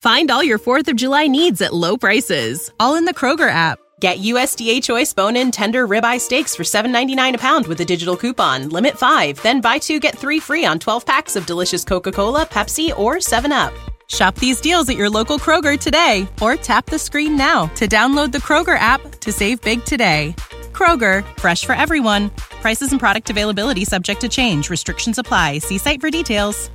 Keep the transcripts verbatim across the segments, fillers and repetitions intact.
Find all your fourth of July needs at low prices, all in the Kroger app. Get U S D A Choice bone-in tender ribeye steaks for seven ninety-nine a pound with a digital coupon. Limit five. Then buy two, get three free on twelve packs of delicious Coca-Cola, Pepsi, or seven up. Shop these deals at your local Kroger today, or tap the screen now to download the Kroger app to save big today. Kroger, fresh for everyone. Prices and product availability subject to change. Restrictions apply. See site for details.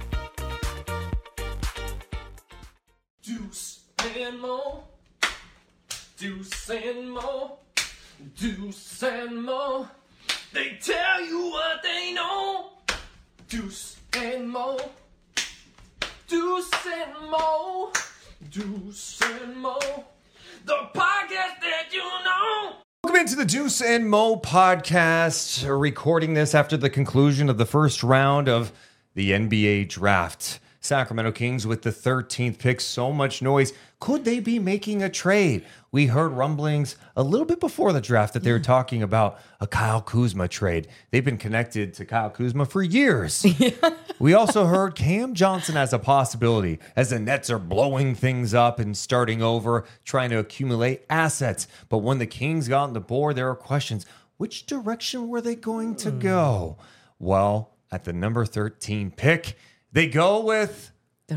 Deuce and Mo. Deuce and Mo. Deuce and Mo. They tell you what they know. Deuce and Mo. Deuce and Mo. Deuce and Mo. The podcast that you know. Welcome into the Deuce and Mo podcast. We're recording this after the conclusion of the first round of the N B A draft. Sacramento Kings with the thirteenth pick. So much noise. Could they be making a trade? We heard rumblings a little bit before the draft that they were talking about a Kyle Kuzma trade. They've been connected to Kyle Kuzma for years. Yeah. We also heard Cam Johnson as a possibility as the Nets are blowing things up and starting over, trying to accumulate assets. But when the Kings got on the board, there were questions. Which direction were they going to go? Well, at the number thirteen pick, they go with a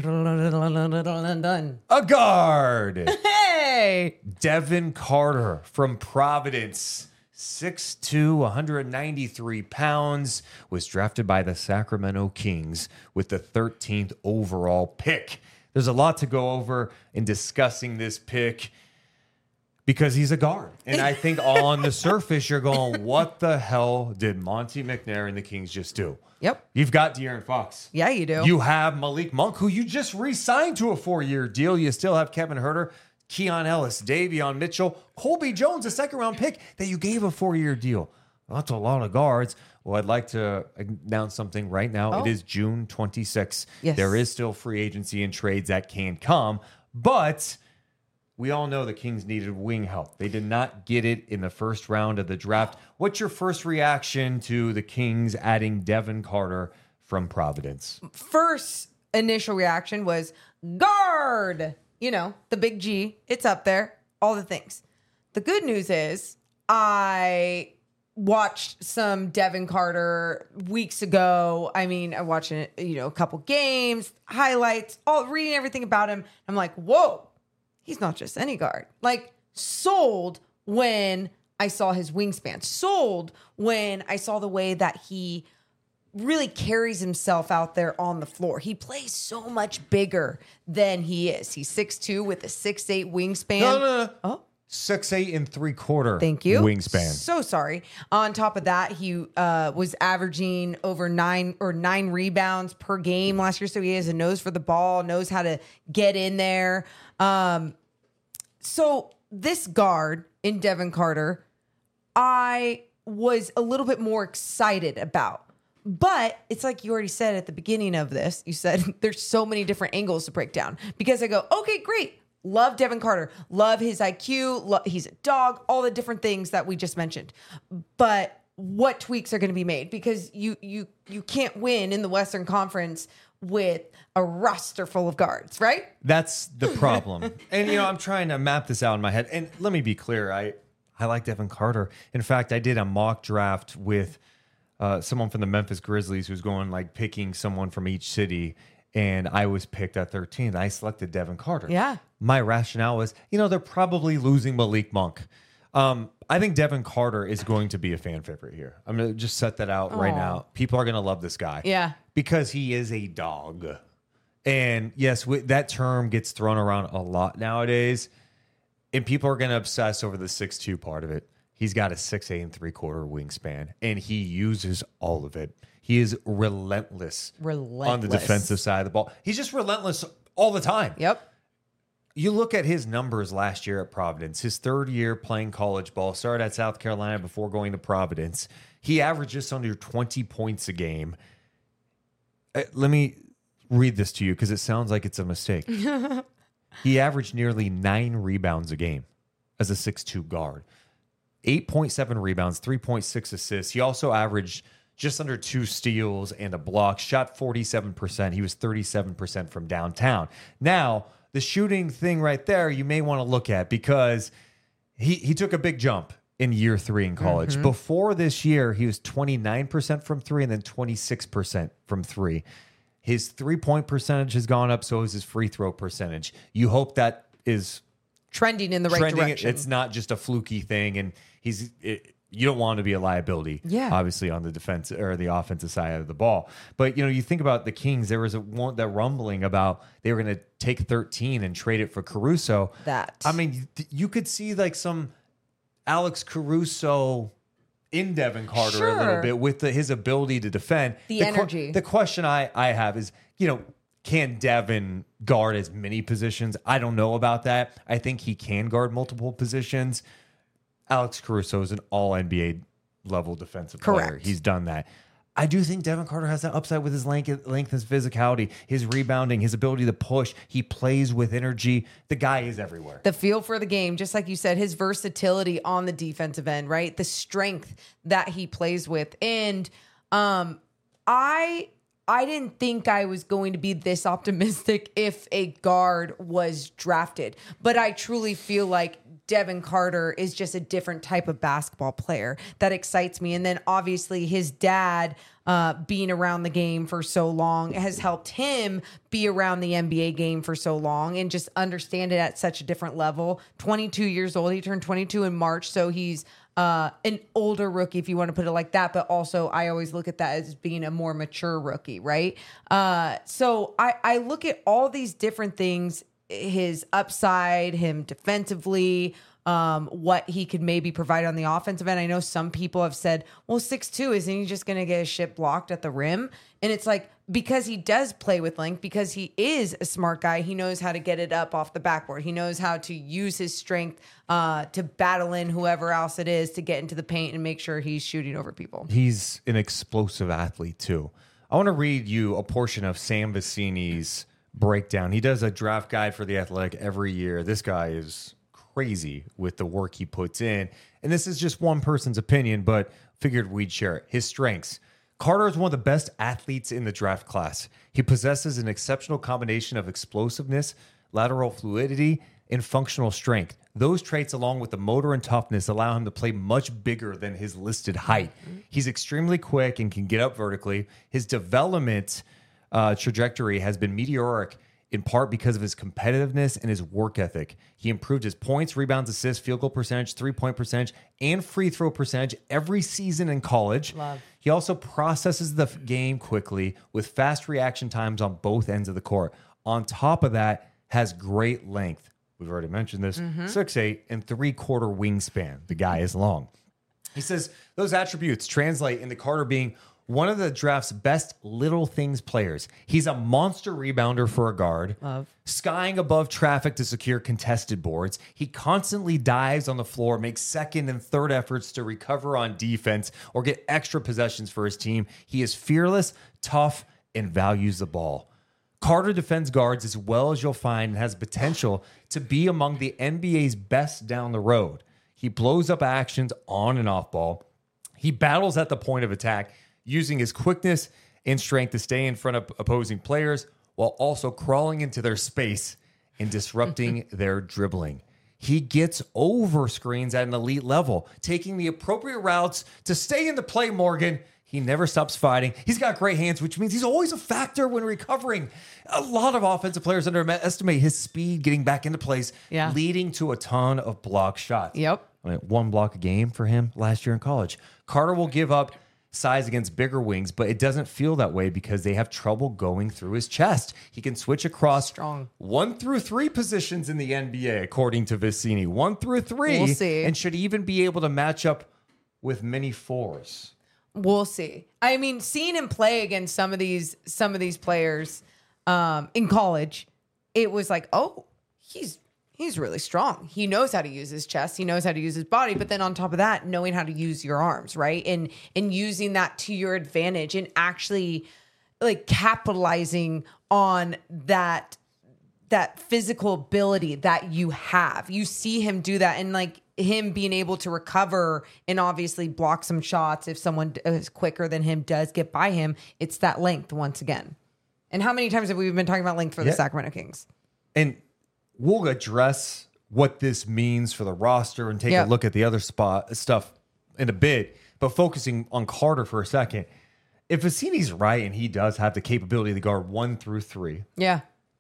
guard. Hey! Devin Carter from Providence. six two, one hundred ninety-three pounds, was drafted by the Sacramento Kings with the thirteenth overall pick. There's a lot to go over in discussing this pick because he's a guard. And I think on the surface, you're going, what the hell did Monte McNair and the Kings just do? Yep. You've got De'Aaron Fox. Yeah, you do. You have Malik Monk, who you just re-signed to a four-year deal. You still have Kevin Huerter, Keon Ellis, Davion Mitchell, Colby Jones, a second-round pick that you gave a four-year deal. Well, that's a lot of guards. Well, I'd like to announce something right now. Oh. It is June twenty-sixth. Yes. There is still free agency and trades that can come, but we all know the Kings needed wing help. They did not get it in the first round of the draft. What's your first reaction to the Kings adding Devin Carter from Providence? First initial reaction was guard. You know, the big G. It's up there. All the things. The good news is I watched some Devin Carter weeks ago. I mean, I watched, you know, a couple games, highlights, all reading everything about him. I'm like, whoa. He's not just any guard. Like, sold when I saw his wingspan. Sold when I saw the way that he really carries himself out there on the floor. He plays so much bigger than he is. He's six two with a six eight wingspan. No, no, no. Oh. six eight and three quarter Thank you. wingspan. So sorry. On top of that, he uh, was averaging over nine or nine rebounds per game last year. So he has a nose for the ball, knows how to get in there. Um, so this guard in Devin Carter, I was a little bit more excited about. But it's like you already said at the beginning of this, you said there's so many different angles to break down. Because I go, okay, great. Love Devin Carter. Love his I Q. Lo- he's a dog. All the different things that we just mentioned. But what tweaks are going to be made? Because you you you can't win in the Western Conference with a roster full of guards, right? That's the problem. And, you know, I'm trying to map this out in my head. And let me be clear. I, I like Devin Carter. In fact, I did a mock draft with uh, someone from the Memphis Grizzlies who's going, like, picking someone from each city. And I was picked at thirteen. I selected Devin Carter. Yeah. My rationale was, you know, they're probably losing Malik Monk. Um, I think Devin Carter is going to be a fan favorite here. I'm going to just set that out right Aw. now. People are going to love this guy. Yeah. Because he is a dog. And yes, w- that term gets thrown around a lot nowadays. And people are going to obsess over the six two part of it. He's got a six eight and three quarter wingspan. And he uses all of it. He is relentless, Relentless. on the defensive side of the ball. He's just relentless all the time. Yep. You look at his numbers last year at Providence, his third year playing college ball, started at South Carolina before going to Providence. He averaged just under twenty points a game. Uh, let me read this to you because it sounds like it's a mistake. He averaged nearly nine rebounds a game as a six two guard. eight point seven rebounds, three point six assists. He also averaged just under two steals and a block, shot forty-seven percent. He was thirty-seven percent from downtown. Now, the shooting thing right there, you may want to look at because he, he took a big jump in year three in college. Mm-hmm. Before this year, he was twenty-nine percent from three and then twenty-six percent from three. His three-point percentage has gone up, so has his free throw percentage. You hope that is trending in the right trending. direction. It's not just a fluky thing, and he's it, you don't want to be a liability, yeah. obviously, on the defense or the offensive side of the ball. But, you know, you think about the Kings, there was a one that rumbling about they were going to take thirteen and trade it for Caruso. That. I mean, you could see like some Alex Caruso in Devin Carter sure. a little bit with the, his ability to defend. The, the energy. Qu- the question I, I have is, you know, can Devin guard as many positions? I don't know about that. I think he can guard multiple positions. Alex Caruso is an all N B A level defensive Correct. player. He's done that. I do think Devin Carter has that upside with his length, length, his physicality, his rebounding, his ability to push. He plays with energy. The guy is everywhere. The feel for the game, just like you said, his versatility on the defensive end, right? The strength that he plays with. And um, I I didn't think I was going to be this optimistic if a guard was drafted. But I truly feel like Devin Carter is just a different type of basketball player that excites me. And then obviously his dad uh, being around the game for so long has helped him be around the N B A game for so long and just understand it at such a different level. twenty-two years old. He turned twenty-two in March. So he's uh, an older rookie, if you want to put it like that. But also I always look at that as being a more mature rookie, right? Uh, so I, I look at all these different things, his upside, him defensively, um, what he could maybe provide on the offensive end. I know some people have said, well, six two, isn't he just going to get his shit blocked at the rim? And it's like, because he does play with length, because he is a smart guy, he knows how to get it up off the backboard. He knows how to use his strength uh, to battle in whoever else it is to get into the paint and make sure he's shooting over people. He's an explosive athlete, too. I want to read you a portion of Sam Vecini's breakdown. He does a draft guide for The Athletic every year. This guy is crazy with the work he puts in. And this is just one person's opinion, but figured we'd share it. His strengths. Carter is one of the best athletes in the draft class. He possesses an exceptional combination of explosiveness, lateral fluidity, and functional strength. Those traits, along with the motor and toughness, allow him to play much bigger than his listed height. He's extremely quick and can get up vertically. His development uh, trajectory has been meteoric, in part because of his competitiveness and his work ethic. He improved his points, rebounds, assists, field goal percentage, three-point percentage, and free throw percentage every season in college. Love. He also processes the game quickly with fast reaction times on both ends of the court. On top of that, has great length. We've already mentioned this. Mm-hmm. six eight and three-quarter wingspan. The guy is long. He says those attributes translate into Carter being one of the draft's best little things players. He's a monster rebounder for a guard, Love. skying above traffic to secure contested boards. He constantly dives on the floor, makes second and third efforts to recover on defense or get extra possessions for his team. He is fearless, tough, and values the ball. Carter defends guards as well as you'll find and has potential to be among the N B A's best down the road. He blows up actions on and off ball. He battles at the point of attack, using his quickness and strength to stay in front of opposing players while also crawling into their space and disrupting their dribbling. He gets over screens at an elite level, taking the appropriate routes to stay in the play, Morgan. He never stops fighting. He's got great hands, which means he's always a factor when recovering. A lot of offensive players underestimate his speed getting back into place, Yeah. leading to a ton of block shots. Yep. I mean, one block a game for him last year in college. Carter will give up size against bigger wings, but it doesn't feel that way because they have trouble going through his chest. He can switch across Strong. one through three positions in the N B A, according to Vicini. One through three. We'll see. And should even be able to match up with many fours. We'll see. I mean, seeing him play against some of these some of these players um, in college, it was like, oh, he's he's really strong. He knows how to use his chest. He knows how to use his body. But then on top of that, knowing how to use your arms, right? And and using that to your advantage and actually like capitalizing on that that physical ability that you have. You see him do that, and like him being able to recover and obviously block some shots if someone is quicker than him does get by him. It's that length once again. And how many times have we been talking about length for the Yeah. Sacramento Kings? And we'll address what this means for the roster and take Yep. a look at the other spot stuff in a bit. But focusing on Carter for a second, if Vecini's right and he does have the capability to guard one through three, Yeah.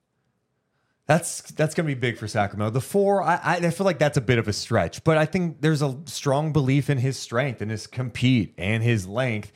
that's that's going to be big for Sacramento. The four, I, I I feel like that's a bit of a stretch, but I think there's a strong belief in his strength and his compete and his length.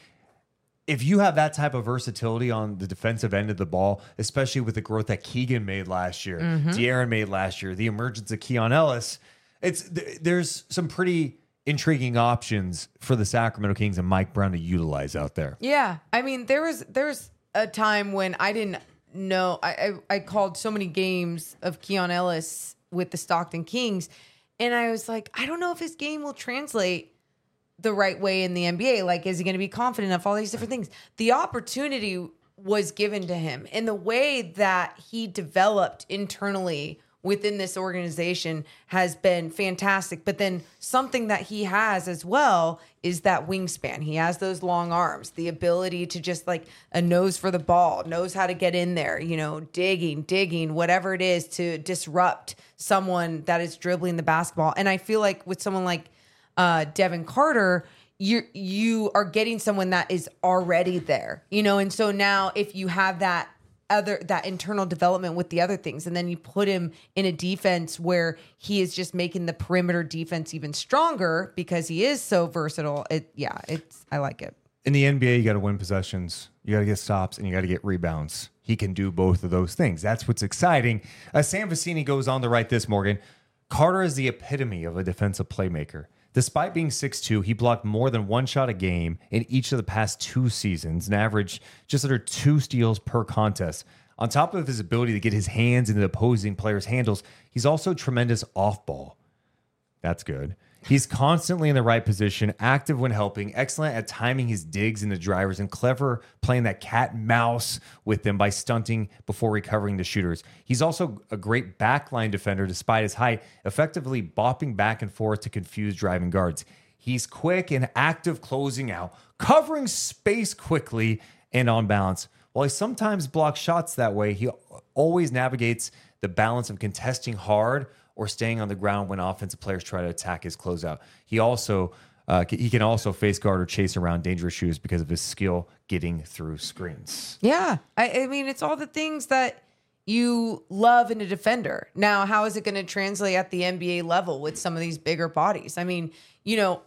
If you have that type of versatility on the defensive end of the ball, especially with the growth that Keegan made last year, Mm-hmm. De'Aaron made last year, the emergence of Keon Ellis, it's th- there's some pretty intriguing options for the Sacramento Kings and Mike Brown to utilize out there. Yeah. I mean, there was there was a time when I didn't know. I, I, I called so many games of Keon Ellis with the Stockton Kings, and I was like, I don't know if his game will translate the right way in the N B A. Like, is he going to be confident enough? All these different things. The opportunity was given to him, and the way that he developed internally within this organization has been fantastic. But then something that he has as well is that wingspan. He has those long arms, the ability to just like a nose for the ball, knows how to get in there, you know, digging, digging, whatever it is to disrupt someone that is dribbling the basketball. And I feel like with someone like uh, Devin Carter, you you are getting someone that is already there, you know. And so now if you have that other that internal development with the other things, and then you put him in a defense where he is just making the perimeter defense even stronger because he is so versatile. It yeah, it's I like it. In the N B A, you got to win possessions, you got to get stops, and you got to get rebounds. He can do both of those things. That's what's exciting. Uh, Sam Vecini goes on to write this, Morgan. Carter is the epitome of a defensive playmaker. Despite being six two, he blocked more than one shot a game in each of the past two seasons and averaged just under two steals per contest. On top of his ability to get his hands into the opposing players' handles, he's also tremendous off ball. That's good. He's constantly in the right position, active when helping, excellent at timing his digs into drivers, and clever playing that cat and mouse with them by stunting before recovering the shooters. He's also a great backline defender despite his height, effectively bopping back and forth to confuse driving guards. He's quick and active closing out, covering space quickly and on balance. While he sometimes blocks shots that way, he always navigates the balance of contesting hard or staying on the ground when offensive players try to attack his closeout. He also uh, he can also face guard or chase around dangerous shooters because of his skill getting through screens. Yeah. I, I mean, it's all the things that you love in a defender. Now, how is it going to translate at the N B A level with some of these bigger bodies? I mean, you know,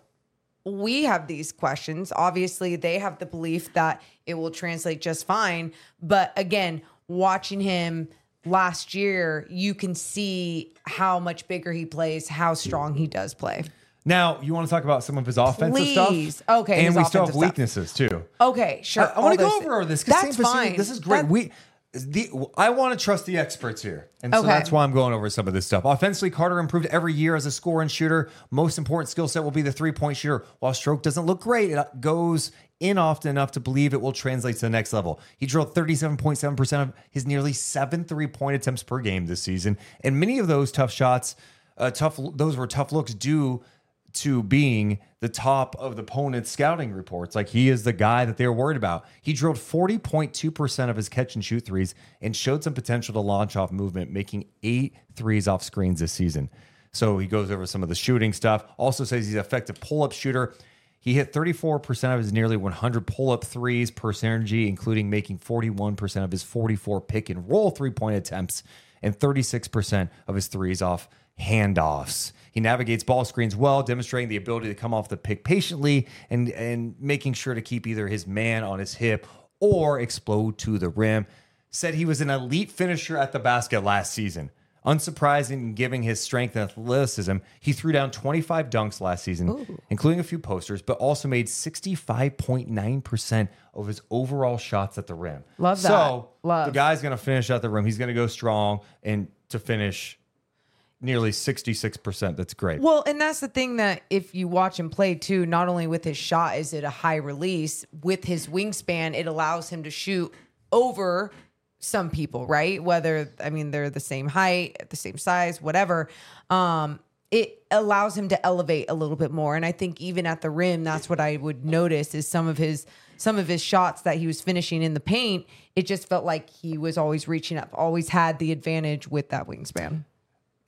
we have these questions. Obviously, they have the belief that it will translate just fine. But again, watching him last year, you can see how much bigger he plays, how strong he does play. Now, you want to talk about some of his offensive Please. stuff? Okay, And his we still have offensive stuff. weaknesses, too. Okay, sure. I, I want to All go those over things. this. 'Cause That's Sam Vecini, fine. This is great. That- we, the, I want to trust the experts here. And so Okay. that's why I'm going over some of this stuff. Offensively, Carter improved every year as a scorer and shooter. Most important skill set will be the three-point shooter. While stroke doesn't look great, it goes in often enough to believe it will translate to the next level. He drilled thirty-seven point seven percent of his nearly seven three-point attempts per game this season. And many of those tough shots, uh, tough those were tough looks due to being the top of the opponent's scouting reports. Like, he is the guy that they were worried about. He drilled forty point two percent of his catch and shoot threes and showed some potential to launch off movement, making eight threes off screens this season. So he goes over some of the shooting stuff. Also says he's an effective pull-up shooter. He hit thirty-four percent of his nearly one hundred pull-up threes per synergy, including making forty-one percent of his forty-four pick and roll three-point attempts and thirty-six percent of his threes off handoffs. He navigates ball screens well, demonstrating the ability to come off the pick patiently and, and making sure to keep either his man on his hip or explode to the rim. Said he was an elite finisher at the basket last season. Unsurprising, given his strength and athleticism, he threw down twenty-five dunks last season, Ooh. including a few posters, but also made sixty-five point nine percent of his overall shots at the rim. Love that. So Love. the guy's going to finish at the rim. He's going to go strong and to finish nearly sixty-six percent. That's great. Well, and that's the thing that if you watch him play too, not only with his shot is it a high release, with his wingspan, it allows him to shoot over some people, right? Whether, I mean, they're the same height, the same size, whatever. Um, it allows him to elevate a little bit more. And I think even at the rim, that's what I would notice is some of his some of his shots that he was finishing in the paint. It just felt like he was always reaching up, always had the advantage with that wingspan.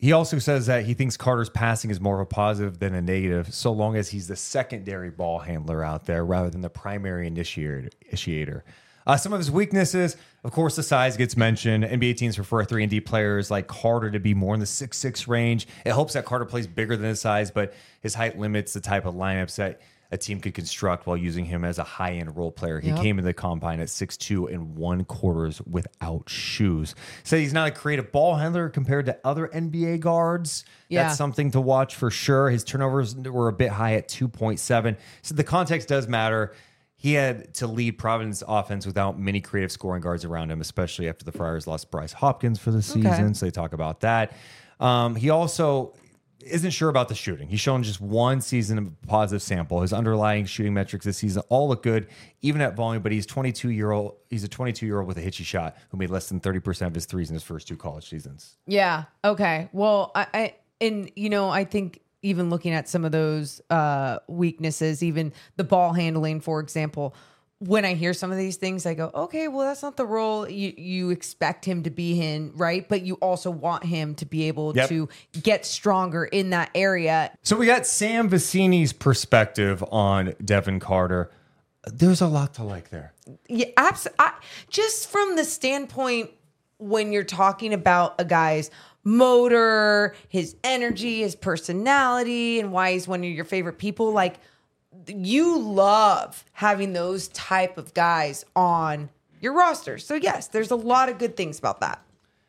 He also says that he thinks Carter's passing is more of a positive than a negative, so long as he's the secondary ball handler out there rather than the primary initiator. initiator. Uh, some of his weaknesses, of course, the size gets mentioned. N B A teams prefer three and D players like Carter to be more in the six six range. It helps that Carter plays bigger than his size, but his height limits the type of lineups that a team could construct while using him as a high-end role player. He yep. came into the combine at six two and one quarters without shoes. So he's not a creative ball handler compared to other N B A guards. Yeah. That's something to watch for sure. His turnovers were a bit high at two point seven. So the context does matter. He had to lead Providence offense without many creative scoring guards around him, especially after the Friars lost Bryce Hopkins for the season. Okay. So they talk about that. Um, he also isn't sure about the shooting. He's shown just one season of positive sample. His underlying shooting metrics this season all look good, even at volume, but he's twenty-two year old. He's a twenty-two year old with a hitchy shot who made less than thirty percent of his threes in his first two college seasons. Yeah. Okay. Well, I, I and you know, I think even looking at some of those uh, weaknesses, even the ball handling, for example, when I hear some of these things, I go, okay, well, that's not the role you, you expect him to be in, right? But you also want him to be able yep. to get stronger in that area. So we got Sam Vecini's perspective on Devin Carter. There's a lot to like there. Yeah, absolutely. Just from the standpoint when you're talking about a guy's motor, his energy, his personality, and why he's one of your favorite people, like, you love having those type of guys on your roster. So yes, there's a lot of good things about that.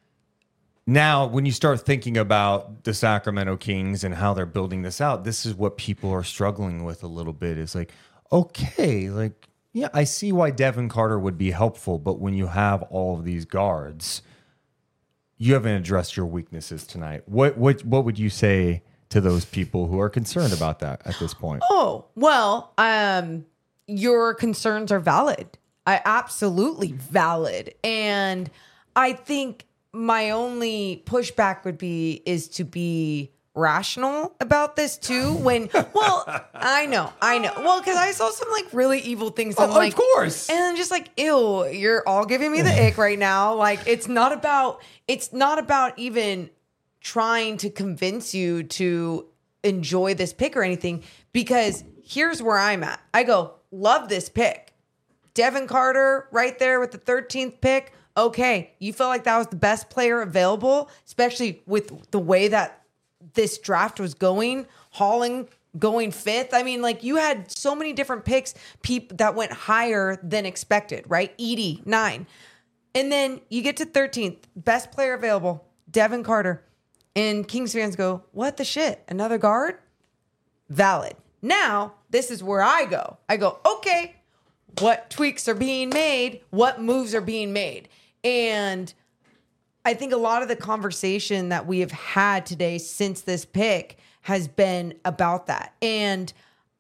Now, when you start thinking about the Sacramento Kings and how they're building this out, this is what people are struggling with a little bit. Is like, okay, like, yeah, I see why Devin Carter would be helpful, but when you have all of these guards, you haven't addressed your weaknesses tonight. What what what would you say to those people who are concerned about that at this point? Oh, well, um, your concerns are valid. I absolutely valid. And I think my only pushback would be is to be rational about this too. When, well, I know, I know. Well, because I saw some like really evil things. Oh, I'm like, of course. And I'm just like, ew, you're all giving me the ick right now. Like, it's not about, it's not about even trying to convince you to enjoy this pick or anything, because here's where I'm at. I go, love this pick. Devin Carter right there with the thirteenth pick. Okay, you felt like that was the best player available, especially with the way that this draft was going. Holling going fifth. I mean, like, you had so many different picks peop- that went higher than expected, right? Edey, nine. And then you get to thirteenth, best player available, Devin Carter. And Kings fans go, what the shit? Another guard? Valid. Now, this is where I go. I go, okay, what tweaks are being made? What moves are being made? And I think a lot of the conversation that we have had today since this pick has been about that. And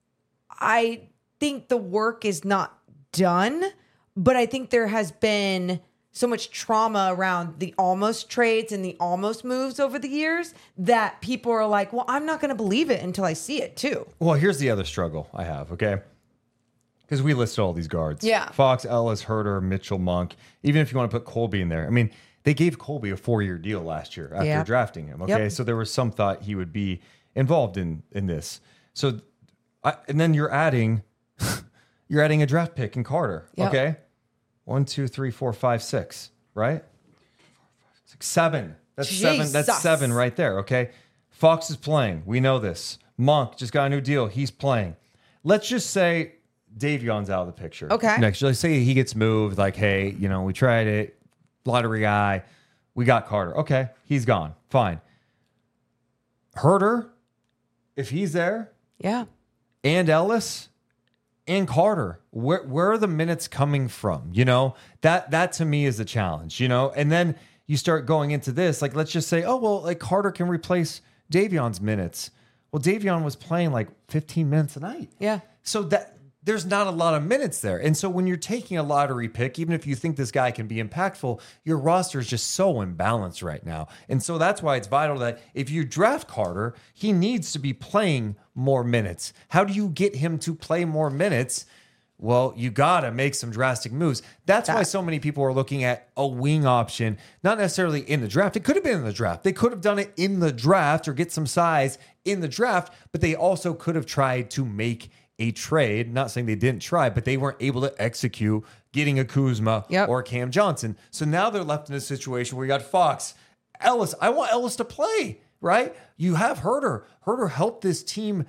I think the work is not done, but I think there has been so much trauma around the almost trades and the almost moves over the years that people are like, well, I'm not going to believe it until I see it too. Well, here's the other struggle I have, okay? Because we listed all these guards. Yeah. Fox, Ellis, Herter, Mitchell, Monk. Even if you want to put Colby in there. I mean, they gave Colby a four-year deal last year after yeah. drafting him, okay? Yep. So there was some thought he would be involved in, in this. So, I, and then you're adding, you're adding a draft pick in Carter, yep. okay? One, two, three, four, five, six, right? Six, seven. That's Jesus. seven. That's seven right there, okay? Fox is playing. We know this. Monk just got a new deal. He's playing. Let's just say Davion's out of the picture. Okay. Next, let's say he gets moved. Like, hey, you know, we tried it. Lottery guy. We got Carter. Okay, he's gone. Fine. Herter, if he's there. Yeah. And Ellis. And Carter, where where are the minutes coming from? You know, that that to me is a challenge, you know? And then you start going into this, like, let's just say, oh, well, like Carter can replace Davion's minutes. Well, Davion was playing like fifteen minutes a night. Yeah. So that there's not a lot of minutes there. And so when you're taking a lottery pick, even if you think this guy can be impactful, your roster is just so imbalanced right now. And so that's why it's vital that if you draft Carter, he needs to be playing more minutes. How do you get him to play more minutes well, you got to make some drastic moves. That's That- why so many people are looking at a wing option, not necessarily in the draft. It could have been in the draft. They could have done it in the draft or get some size in the draft, but they also could have tried to make a trade. Not saying they didn't try, but they weren't able to execute getting a Kuzma Yep. or Cam Johnson. So now they're left in a situation where you got Fox, Ellis. I want Ellis to play, right? You have Herter. Herter helped this team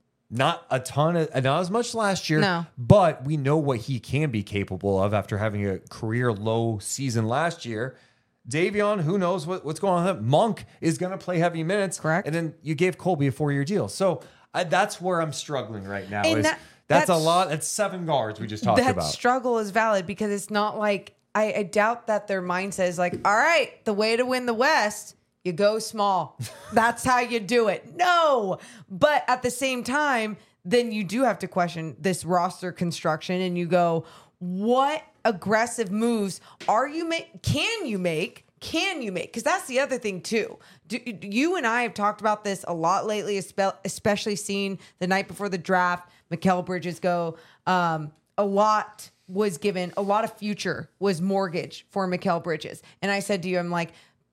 not a ton, of, not as much last year, No. but we know what he can be capable of after having a career low season last year. Davion, who knows what, what's going on? Monk is going to play heavy minutes. Correct. And then you gave Colby a four-year deal. So I, that's where I'm struggling right now. And Is that- that's, that's- a lot. That's seven guards we just talked that about. struggle is valid because it's not like I, I doubt that their mindset is like, all right, the way to win the West, you go small. That's how you do it. No, but at the same time, then you do have to question this roster construction, and you go, what aggressive moves are you make? Can you make? Can you make? Because that's the other thing too. Do, you and I have talked about this a lot lately, espe- especially seeing the night before the draft, Mikal Bridges go. Um, a lot was given, a lot of future was mortgage for Mikal Bridges. And I said to you, I'm like,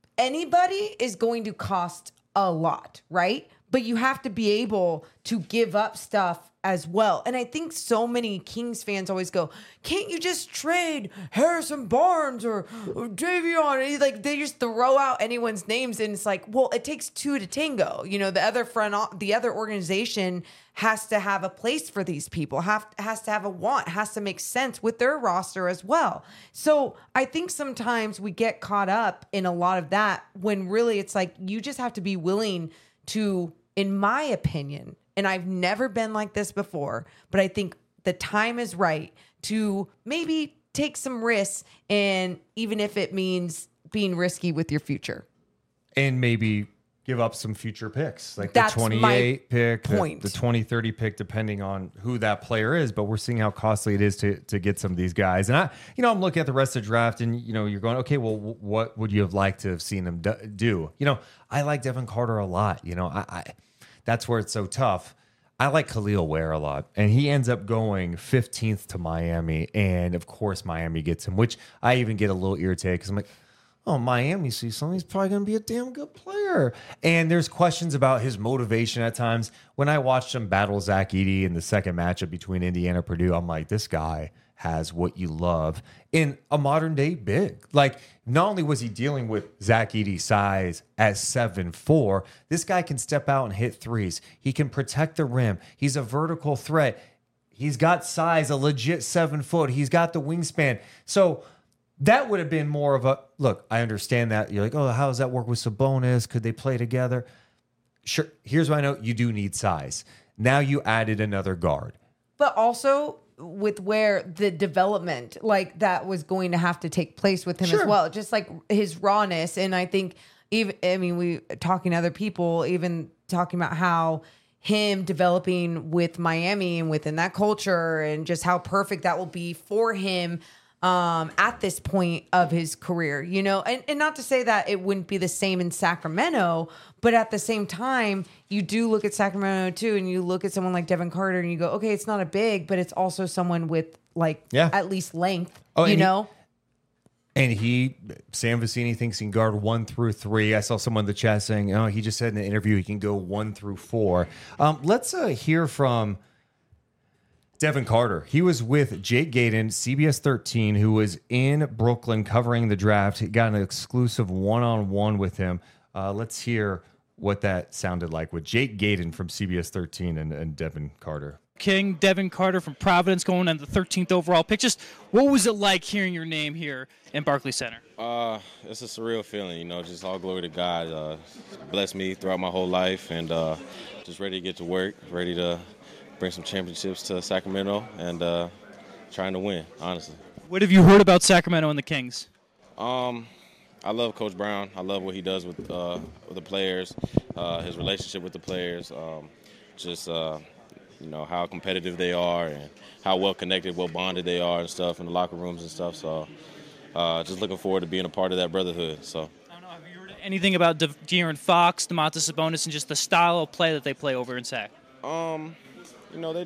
anybody is going to cost a lot, right? But you have to be able to give up stuff as well. And I think so many Kings fans always go, can't you just trade Harrison Barnes or, or Davion? Like they just throw out anyone's names, and it's like, well, it takes two to tango. You know, the other front, the other organization has to have a place for these people, have has to have a want, has to make sense with their roster as well. So I think sometimes we get caught up in a lot of that when really it's like you just have to be willing to, in my opinion, and I've never been like this before, but I think the time is right to maybe take some risks, and even if it means being risky with your future. And maybe give up some future picks, like That's the my twenty-eight pick, the, point. the twenty thirty pick, depending on who that player is. But we're seeing how costly it is to to get some of these guys. And I, you know, I'm looking at the rest of the draft, and you know, you're going, okay, well, w- what would you have liked to have seen them do? do? You know, I like Devin Carter a lot. You know, I, I that's where it's so tough. I like Khalil Ware a lot, and he ends up going fifteenth to Miami, and of course Miami gets him, which I even get a little irritated because I'm like, oh, Miami sees something, he's probably going to be a damn good player. And there's questions about his motivation at times. When I watched him battle Zach Edey in the second matchup between Indiana and Purdue, I'm like, this guy has what you love in a modern day big. Like, not only was he dealing with Zach Edey's size at seven four, this guy can step out and hit threes. He can protect the rim. He's a vertical threat. He's got size, a legit seven foot. He's got the wingspan. So that would have been more of a, look, I understand that. You're like, oh, how does that work with Sabonis? Could they play together? Sure. Here's what I know. You do need size. Now you added another guard. But also with where the development like that was going to have to take place with him Sure. as well, just like his rawness. And I think even, I mean, we talking to other people, even talking about how him developing with Miami and within that culture and just how perfect that will be for him um, at this point of his career, you know, and, and not to say that it wouldn't be the same in Sacramento, but at the same time, you do look at Sacramento too, and you look at someone like Devin Carter and you go, okay, it's not a big, but it's also someone with like Yeah. at least length, Oh, you and he- know? And he, Sam Vecini thinks he can guard one through three. I saw someone in the chat saying, oh, he just said in the interview he can go one through four. Um, let's uh, hear from Devin Carter. He was with Jake Gayden, C B S thirteen, who was in Brooklyn covering the draft. He got an exclusive one-on-one with him. Uh, let's hear what that sounded like with Jake Gayden from C B S thirteen and, and Devin Carter. King, Devin Carter from Providence, going on the thirteenth overall pick. Just what was it like hearing your name here in Barclays Center? Uh, it's a surreal feeling, you know, just all glory to God. Uh, blessed me throughout my whole life, and uh, just ready to get to work, ready to bring some championships to Sacramento, and uh, trying to win, honestly. What have you heard about Sacramento and the Kings? Um, I love Coach Brown. I love what he does with, uh, with the players, uh, his relationship with the players, um, just, uh, you know, how competitive they are and how well connected, well bonded they are and stuff in the locker rooms and stuff. So uh, just looking forward to being a part of that brotherhood. So. I don't know. Have you heard anything about De- De'Aaron Fox, Domantas Sabonis, and just the style of play that they play over in Sac? Um, you know, they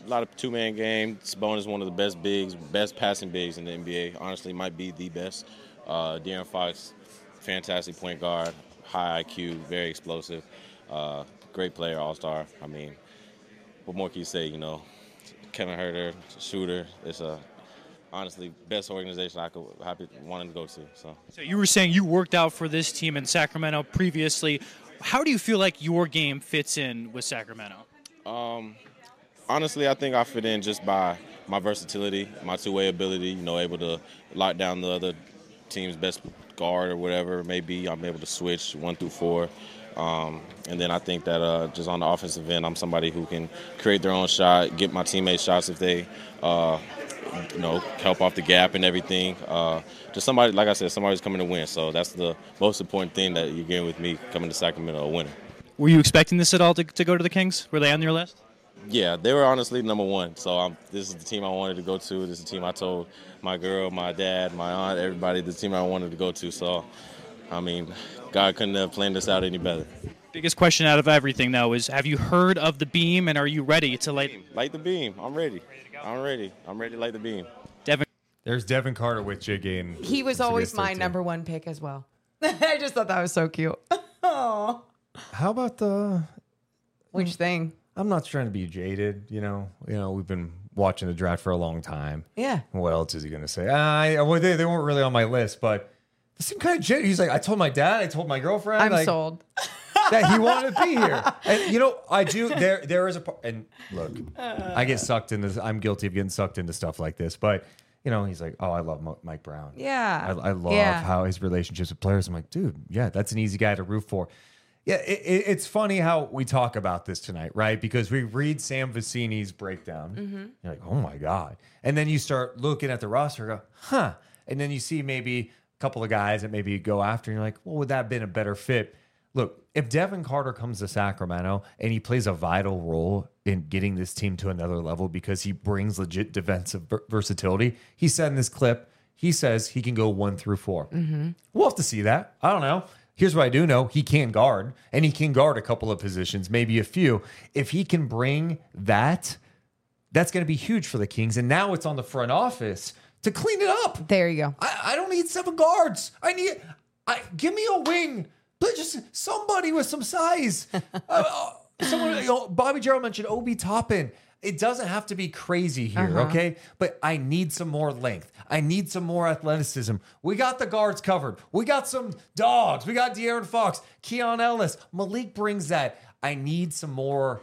a lot of two-man game. Sabonis is one of the best bigs, best passing bigs in the N B A. Honestly, might be the best. Uh, De'Aaron Fox, fantastic point guard, high I Q, very explosive, uh, great player, all-star. I mean, what more can you say? You know, Kevin Huerter, shooter. It's a honestly best organization I could happy wanting to go to. So. So you were saying you worked out for this team in Sacramento previously. How do you feel like your game fits in with Sacramento? Um, honestly, I think I fit in just by my versatility, my two-way ability. You know, able to lock down the other team's best guard or whatever it may be. I'm able to switch one through four. Um, and then I think that uh, just on the offensive end, I'm somebody who can create their own shot, get my teammates shots if they, uh, you know, help off the gap and everything. Uh, just somebody, like I said, somebody's coming to win. So that's the most important thing that you're getting with me coming to Sacramento, a winner. Were you expecting this at all to, to go to the Kings? Were they on your list? Yeah, they were honestly number one. So I'm, this is the team I wanted to go to. This is the team I told my girl, my dad, my aunt, everybody, the team I wanted to go to. So, I mean, God couldn't have planned this out any better. Biggest question out of everything, though, is have you heard of the beam, and are you ready to light Light the beam. I'm ready. I'm ready. I'm ready to light the beam. Devin? There's Devin Carter with Jiggy. And He was always my number one pick as well. I just thought that was so cute. Oh, How about the? which thing? I'm not trying to be jaded. You know, you know, we've been watching the draft for a long time. Yeah. What else is he going to say? I well, they, they weren't really on my list, but they seem kind of jaded. He's like, I told my dad, I told my girlfriend, I'm like, sold. that he wanted to be here. And you know, I do. There, there is a part. And look, I get sucked into. I'm guilty of getting sucked into stuff like this. But you know, he's like, oh, I love Mo- Mike Brown. Yeah. I, I love Yeah. how his relationships with players. I'm like, dude, yeah, that's an easy guy to root for. Yeah, it, it, it's funny how we talk about this tonight, right? Because we read Sam Vecini's breakdown. Mm-hmm. You're like, oh my God. And then you start looking at the roster and go, huh. And then you see maybe a couple of guys that maybe you go after, and you're like, well, would that have been a better fit? Look, if Devin Carter comes to Sacramento and he plays a vital role in getting this team to another level because he brings legit defensive ver- versatility, he said in this clip, he says he can go one through four. Mm-hmm. We'll have to see that. I don't know. Here's what I do know. He can guard, and he can guard a couple of positions, maybe a few. If he can bring that, that's going to be huge for the Kings. And now it's on the front office to clean it up. There you go. I, I don't need seven guards. I need, I give me a wing. But just somebody with some size. uh, someone, you know, Bobby Gerald mentioned Obi Toppin. It doesn't have to be crazy here, Uh-huh. okay? But I need some more length. I need some more athleticism. We got the guards covered. We got some dogs. We got De'Aaron Fox, Keon Ellis. Malik brings that. I need some more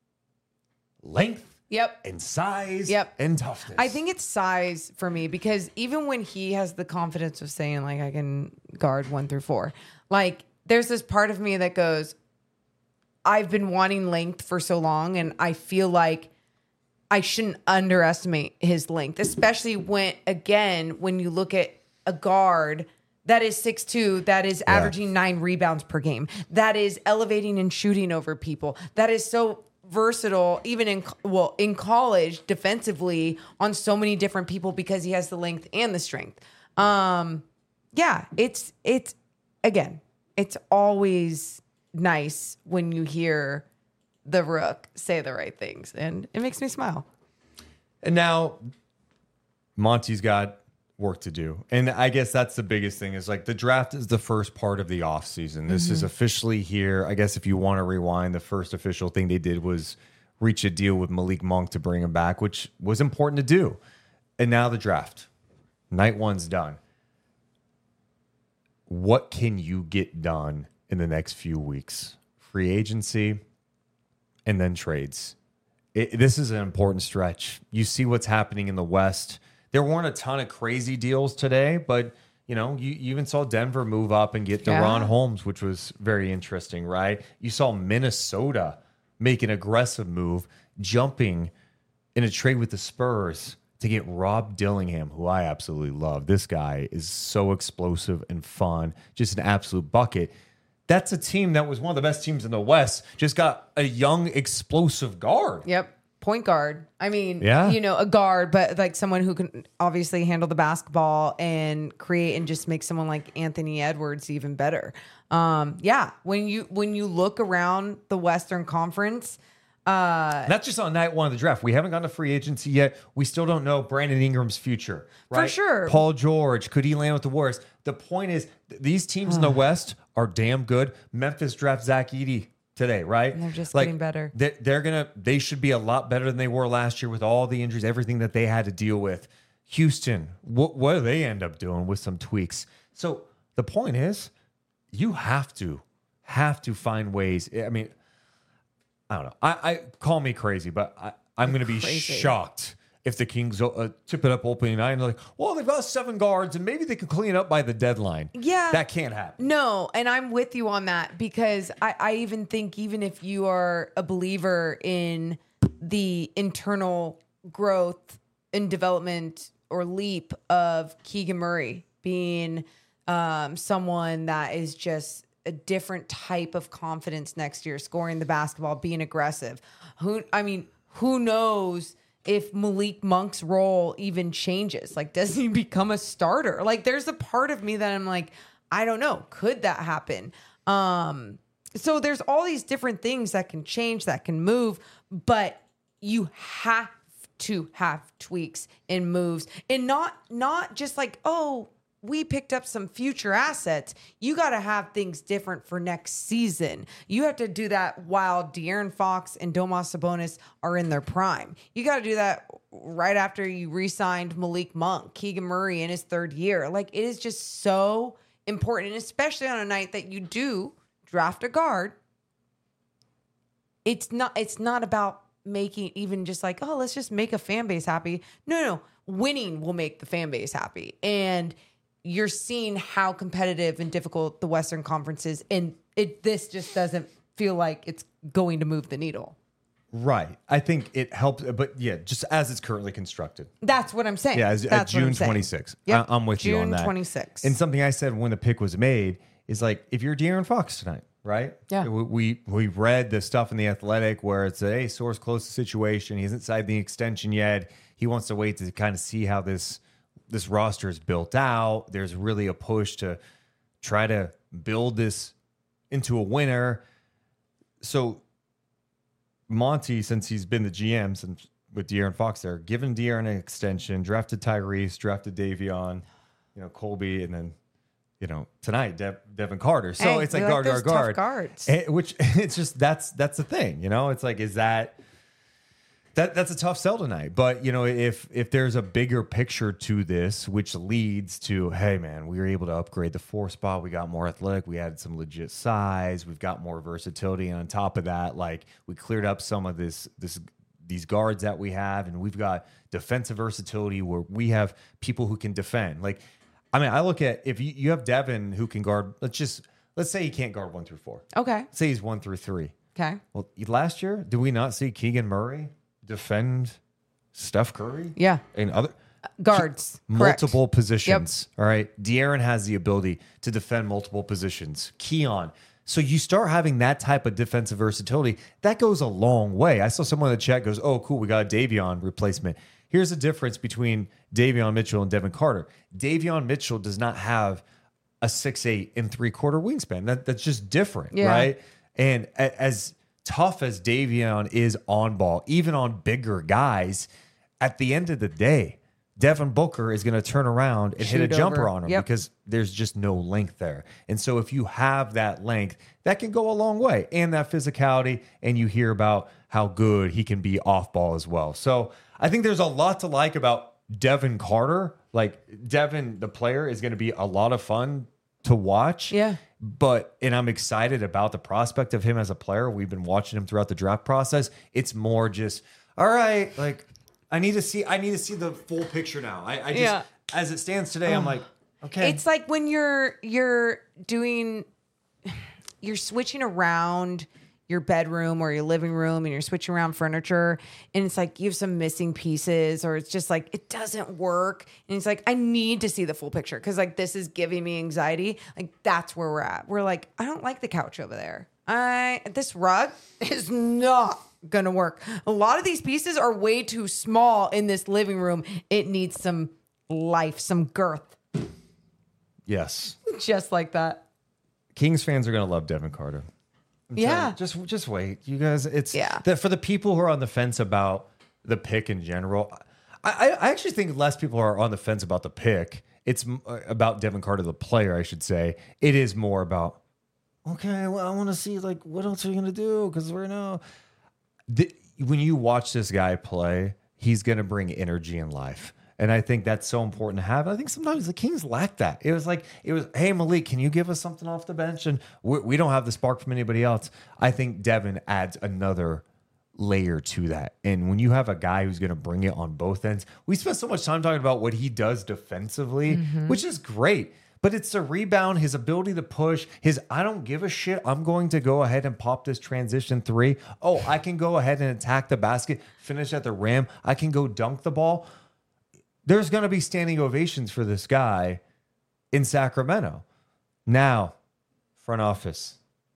length Yep. and size Yep. and toughness. I think it's size for me because even when he has the confidence of saying, like, I can guard one through four, like, there's this part of me that goes, I've been wanting length for so long, and I feel like I shouldn't underestimate his length, especially when, again, when you look at a guard that is six two, that is Yeah. averaging nine rebounds per game, that is elevating and shooting over people, that is so versatile, even in well in college defensively on so many different people because he has the length and the strength. Um, yeah, it's it's again, it's always nice when you hear the Rook say the right things, and it makes me smile. And now Monty's got work to do. And I guess that's the biggest thing is like the draft is the first part of the offseason. This Mm-hmm. is officially here. I guess if you want to rewind, the first official thing they did was reach a deal with Malik Monk to bring him back, which was important to do. And now the draft. Night one's done. What can you get done in the next few weeks? Free agency and then trades. It, this is an important stretch. You see what's happening in the West. There weren't a ton of crazy deals today, but you know, you, you even saw Denver move up and get Yeah. DeRon Holmes, which was very interesting, right? You saw Minnesota make an aggressive move, jumping in a trade with the Spurs to get Rob Dillingham, who I absolutely love. This guy is so explosive and fun, just an absolute bucket. That's a team that was one of the best teams in the West, just got a young, explosive guard. Yep. Point guard. I mean, Yeah. you know, a guard, but like someone who can obviously handle the basketball and create and just make someone like Anthony Edwards even better. Um, yeah. When you when you look around the Western Conference, Uh, That's just on night one of the draft. We haven't gone to free agency yet. We still don't know Brandon Ingram's future. Right? For sure. Paul George, could he land with the Warriors? The point is, th- these teams in the West are damn good. Memphis drafts Zach Edey today, right? And they're just Like, getting better. They're, they're gonna. They should be a lot better than they were last year with all the injuries, everything that they had to deal with. Houston, what what do they end up doing with some tweaks? So the point is, you have to have to find ways. I mean. I don't know. I, I call me crazy, but I, I'm going to be Crazy. shocked if the Kings uh, tip it up opening night and they're like, well, they've got seven guards and maybe they can clean it up by the deadline. Yeah. That can't happen. No, and I'm with you on that because I, I even think even if you are a believer in the internal growth and development or leap of Keegan Murray being um, someone that is just a different type of confidence next year, scoring the basketball, being aggressive. Who, I mean, who knows if Malik Monk's role even changes? Like, does he become a starter? Like, there's a part of me that I'm like, I don't know. Could that happen? Um, so there's all these different things that can change, that can move, but you have to have tweaks and moves and not, not just like, oh, we picked up some future assets. You got to have things different for next season. You have to do that while De'Aaron Fox and Domas Sabonis are in their prime. You got to do that right after you re-signed Malik Monk, Keegan Murray in his third year. Like, it is just so important, and especially on a night that you do draft a guard. It's not, it's not about making even just like, oh, let's just make a fan base happy. No, no, winning will make the fan base happy. And you're seeing how competitive and difficult the Western Conference is, and it this just doesn't feel like it's going to move the needle. Right. I think it helps, but yeah, just as it's currently constructed. That's what I'm saying. Yeah, as, at That's what June I'm saying. twenty-sixth. Yep. I, I'm with you on June that. twenty-sixth. And something I said when the pick was made is like, if you're De'Aaron Fox tonight, right? Yeah. We, we we read the stuff in The Athletic where it's a hey, source close to situation. He hasn't signed the extension yet. He wants to wait to kind of see how this this roster is built out. There's really a push to try to build this into a winner. So Monty, since he's been the G M since with De'Aaron Fox there, given De'Aaron an extension, drafted Tyrese, drafted Davion, you know, Colby, and then, you know, tonight, De- Devin Carter. So Hey, it's we like guard, like those guard, tough guard. guards. Eh, which it's just, that's, that's the thing, you know, it's like, is that, that that's a tough sell tonight. But, you know, if, if there's a bigger picture to this, which leads to, hey man, we were able to upgrade the four spot. We got more athletic. We added some legit size. We've got more versatility. And on top of that, like we cleared up some of this, this, these guards that we have, and we've got defensive versatility where we have people who can defend. Like, I mean, I look at if you, you have Devin who can guard, let's just, let's say he can't guard one through four. Okay. Let's say he's one through three. Okay. Well, last year, did we not see Keegan Murray defend Steph Curry? Yeah. And other Guards. multiple positions. All right. De'Aaron has the ability to defend multiple positions. Keon. So you start having that type of defensive versatility. That goes a long way. I saw someone in the chat goes, oh, cool, we got a Davion replacement. Here's the difference between Davion Mitchell and Devin Carter. Davion Mitchell does not have a six eight and three-quarter wingspan. That, that's just different, Yeah. right? And a- as tough as Davion is on ball, even on bigger guys, at the end of the day, Devin Booker is going to turn around and hit a Shoot jumper over. on him Yep. because there's just no length there. And so if you have that length, that can go a long way. And that physicality, and you hear about how good he can be off ball as well. So I think there's a lot to like about Devin Carter. Like Devin, the player, is going to be a lot of fun to watch. Yeah. But, and I'm excited about the prospect of him as a player. We've been watching him throughout the draft process. It's more just, all right, like, I need to see, I need to see the full picture now. I, I just, Yeah. as it stands today, I'm like, okay. It's like when you're you're doing you're switching around your bedroom or your living room and you're switching around furniture and it's like you have some missing pieces or it's just like it doesn't work and it's like I need to see the full picture because like this is giving me anxiety. Like that's where we're at. We're like, I don't like the couch over there. I this rug is not gonna work. A lot of these pieces are way too small in this living room. It needs some life, some girth. Yes. Just like that. Kings fans are going to love Devin Carter. I'm telling Yeah. you, just just wait, you guys. It's Yeah. that for the people who are on the fence about the pick in general. I, I actually think less people are on the fence about the pick. It's m- uh, about Devin Carter, the player, I should say. It is more about, okay, well, I want to see, like, what else are you going to do? Because we're now, the, when you watch this guy play, he's going to bring energy and life. And I think that's so important to have. I think sometimes the Kings lack that. It was like, it was, hey, Malik, can you give us something off the bench? And we, we don't have the spark from anybody else. I think Devin adds another layer to that. And when you have a guy who's going to bring it on both ends, we spent so much time talking about what he does defensively, mm-hmm. which is great. But it's the rebound, his ability to push, his I don't give a shit. I'm going to go ahead and pop this transition three. Oh, I can go ahead and attack the basket, finish at the rim. I can go dunk the ball. There's going to be standing ovations for this guy in Sacramento. Now, front office.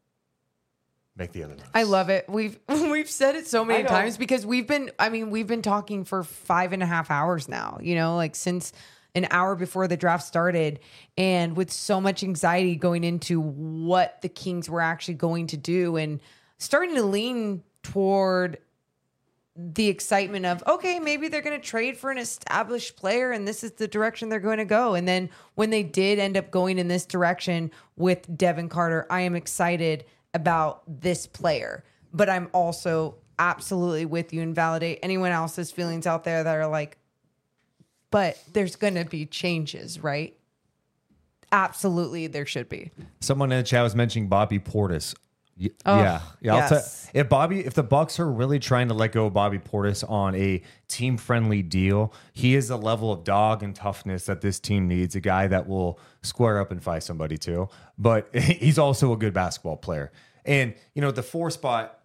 Make the other moves. I love it. We've we've said it so many know. times because we've been, I mean, we've been talking for five and a half hours now, you know, like since an hour before the draft started, and with so much anxiety going into what the Kings were actually going to do and starting to lean toward the excitement of, okay, maybe they're going to trade for an established player and this is the direction they're going to go. And then when they did end up going in this direction with Devin Carter, I am excited about this player, but I'm also absolutely with you and validate anyone else's feelings out there that are like, but there's going to be changes, right? Absolutely, there should be. Someone in the chat was mentioning Bobby Portis. Y- Oh, yeah, yeah. I'll yes. tell- if Bobby, if the Bucks are really trying to let go of Bobby Portis on a team-friendly deal, he is a level of dog and toughness that this team needs. A guy that will square up and fight somebody too. But he's also a good basketball player. And you know, the four spot,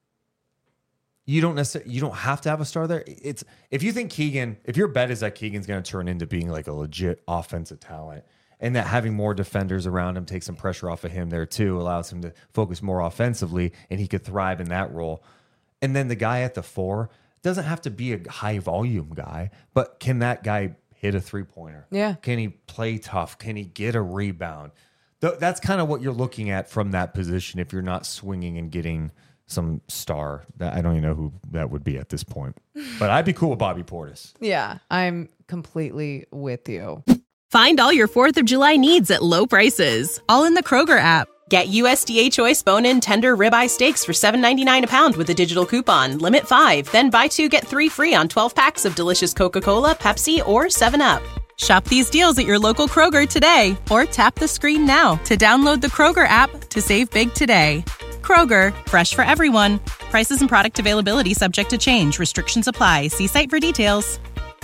you don't necessarily, you don't have to have a star there. It's if you think Keegan, if your bet is that Keegan's going to turn into being like a legit offensive talent, and that having more defenders around him takes some pressure off of him there too, allows him to focus more offensively, and he could thrive in that role. And then the guy at the four doesn't have to be a high volume guy, but can that guy hit a three pointer? Yeah. Can he play tough? Can he get a rebound? Th- that's kind of what you're looking at from that position if you're not swinging and getting some star. That I don't even know who that would be at this point. But I'd be cool with Bobby Portis. Yeah, I'm completely with you. Find all your fourth of July needs at low prices, all in the Kroger app. Get U S D A Choice bone-in tender ribeye steaks for seven ninety-nine a pound with a digital coupon. Limit five, then buy two, get three free on twelve packs of delicious Coca-Cola, Pepsi, or seven up. Shop these deals at your local Kroger today, or tap the screen now to download the Kroger app to save big today. Kroger, fresh for everyone. Prices and product availability subject to change. Restrictions apply. See site for details.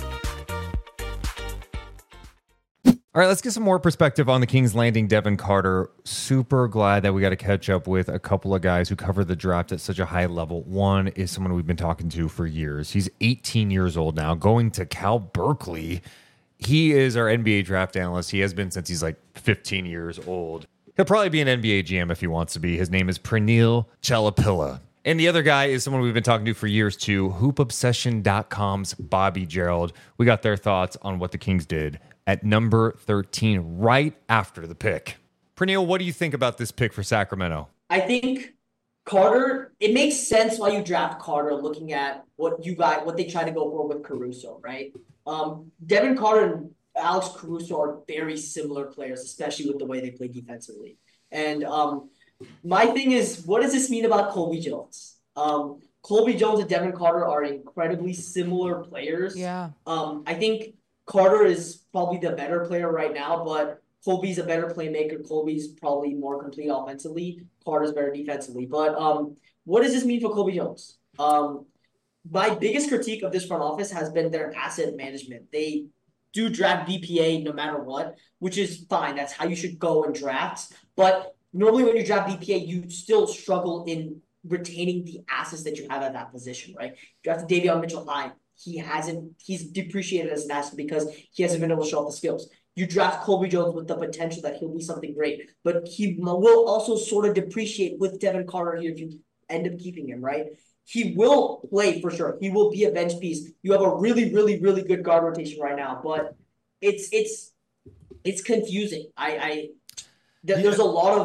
All right, let's get some more perspective on the Kings landing Devin Carter. Super glad that we got to catch up with a couple of guys who cover the draft at such a high level. One is someone we've been talking to for years. He's eighteen years old now, going to Cal Berkeley. He is our N B A draft analyst. He has been since he's like fifteen years old. He'll probably be an N B A G M if he wants to be. His name is Pranil Chalapilla. And the other guy is someone we've been talking to for years too, hoop obsession dot com's Bobby Gerald. We got their thoughts on what the Kings did at number thirteen, right after the pick. Pranil, what do you think about this pick for Sacramento? I think Carter, it makes sense why you draft Carter looking at what you got, what they try to go for with Caruso, right? Um, Devin Carter and Alex Caruso are very similar players, especially with the way they play defensively. And um, my thing is, what does this mean about Colby Jones? Um, Colby Jones and Devin Carter are incredibly similar players. Yeah. Um, I think Carter is probably the better player right now, but Colby's a better playmaker. Colby's probably more complete offensively. Carter's better defensively. But um, what does this mean for Colby Jones? Um, my biggest critique of this front office has been their asset management. They do draft B P A no matter what, which is fine. That's how you should go in drafts. But normally when you draft B P A, you still struggle in retaining the assets that you have at that position, right? You drafted Davion Mitchell-High. He hasn't, he's depreciated as an asset because he hasn't been able to show off the skills. You draft Colby Jones with the potential that he'll be something great, but he will also sort of depreciate with Devin Carter here if you end up keeping him, right? He will play for sure. He will be a bench piece. You have a really, really, really good guard rotation right now, but it's it's it's confusing. I, I th- there's a lot of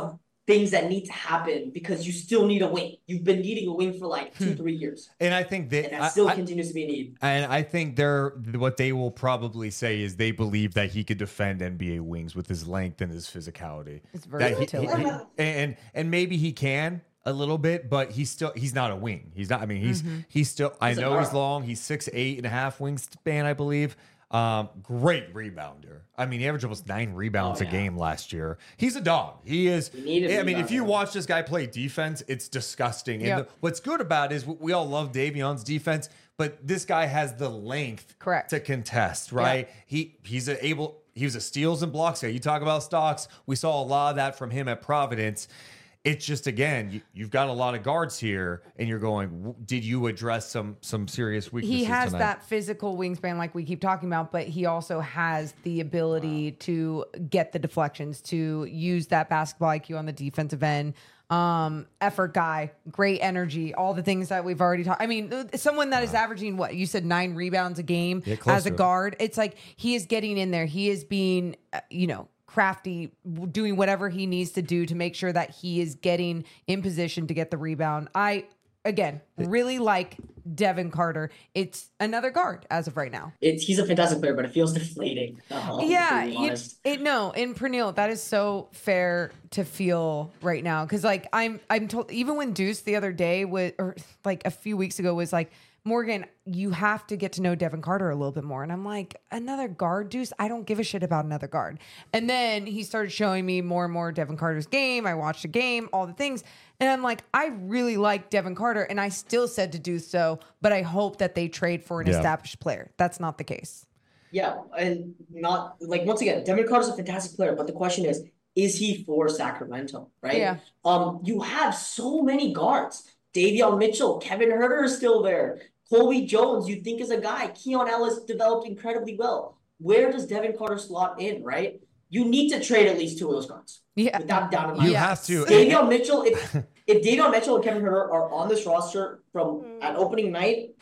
things that need to happen because you still need a wing. You've been needing a wing for like two, three years. And I think that, And that still I, continues to be a need. And I think they're what they will probably say is they believe that he could defend N B A wings with his length and his physicality. His That he- versatility. he- he- and and maybe he can a little bit, but he's still he's not a wing. He's not. I mean, he's he's still. I He's a know he's guard. long. He's six eight and a half wingspan, I believe. Um, great rebounder. I mean, he averaged almost nine rebounds Oh, a yeah. game last year. He's a dog. He is. You need a I mean, if you rebounder. watch this guy play defense, it's disgusting. And Yep. the, what's good about it is we all love Davion's defense, but this guy has the length Correct. to contest, right? He he's a able. He was a steals and blocks guy. You talk about stocks. We saw a lot of that from him at Providence. It's just, again, you, you've got a lot of guards here, and you're going, w- did you address some some serious weaknesses He has tonight? that physical wingspan like we keep talking about, but he also has the ability to get the deflections, to use that basketball I Q on the defensive end. Um, effort guy, great energy, all the things that we've already talked. I mean, uh, someone that is averaging what you said, nine rebounds a game Yeah, close as a to it. guard. It's like he is getting in there. He is being, uh, you know, crafty, w- doing whatever he needs to do to make sure that he is getting in position to get the rebound. I, again, really like Devin Carter. It's another guard as of right now. It's he's a fantastic player, but it feels deflating. Uh, Yeah, to be you, honest. it no, in Pernille, that is so fair to feel right now because like I'm I'm told even when Deuce the other day was or like a few weeks ago was like, Morgan, you have to get to know Devin Carter a little bit more. And I'm like, another guard, Deuce? I don't give a shit about another guard. And then he started showing me more and more Devin Carter's game. I watched the game, all the things. And I'm like, I really like Devin Carter. And I still said to Deuce so, but I hope that they trade for an Yeah. established player. That's not the case. Yeah, and not like once again, Devin Carter's a fantastic player, but the question is, is he for Sacramento? Right? Yeah. Um, you have so many guards. Davion Mitchell, Kevin Herter is still there. Colby Jones, you think is a guy. Keon Ellis developed incredibly well. Where does Devin Carter slot in? Right? You need to trade at least two of those guards. Yeah. Without doubt in my You mind. have to. Davion Mitchell, if if Davion Mitchell and Kevin Herter are on this roster from at opening night,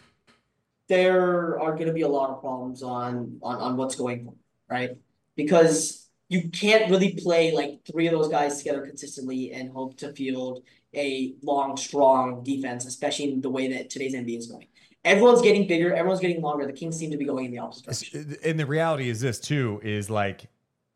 there are going to be a lot of problems on, on on what's going on, right? Because you can't really play like three of those guys together consistently and hope to field a long, strong defense, especially in the way that today's N B A is going. Everyone's getting bigger, everyone's getting longer. The Kings seem to be going in the opposite direction. And the reality is this too, is like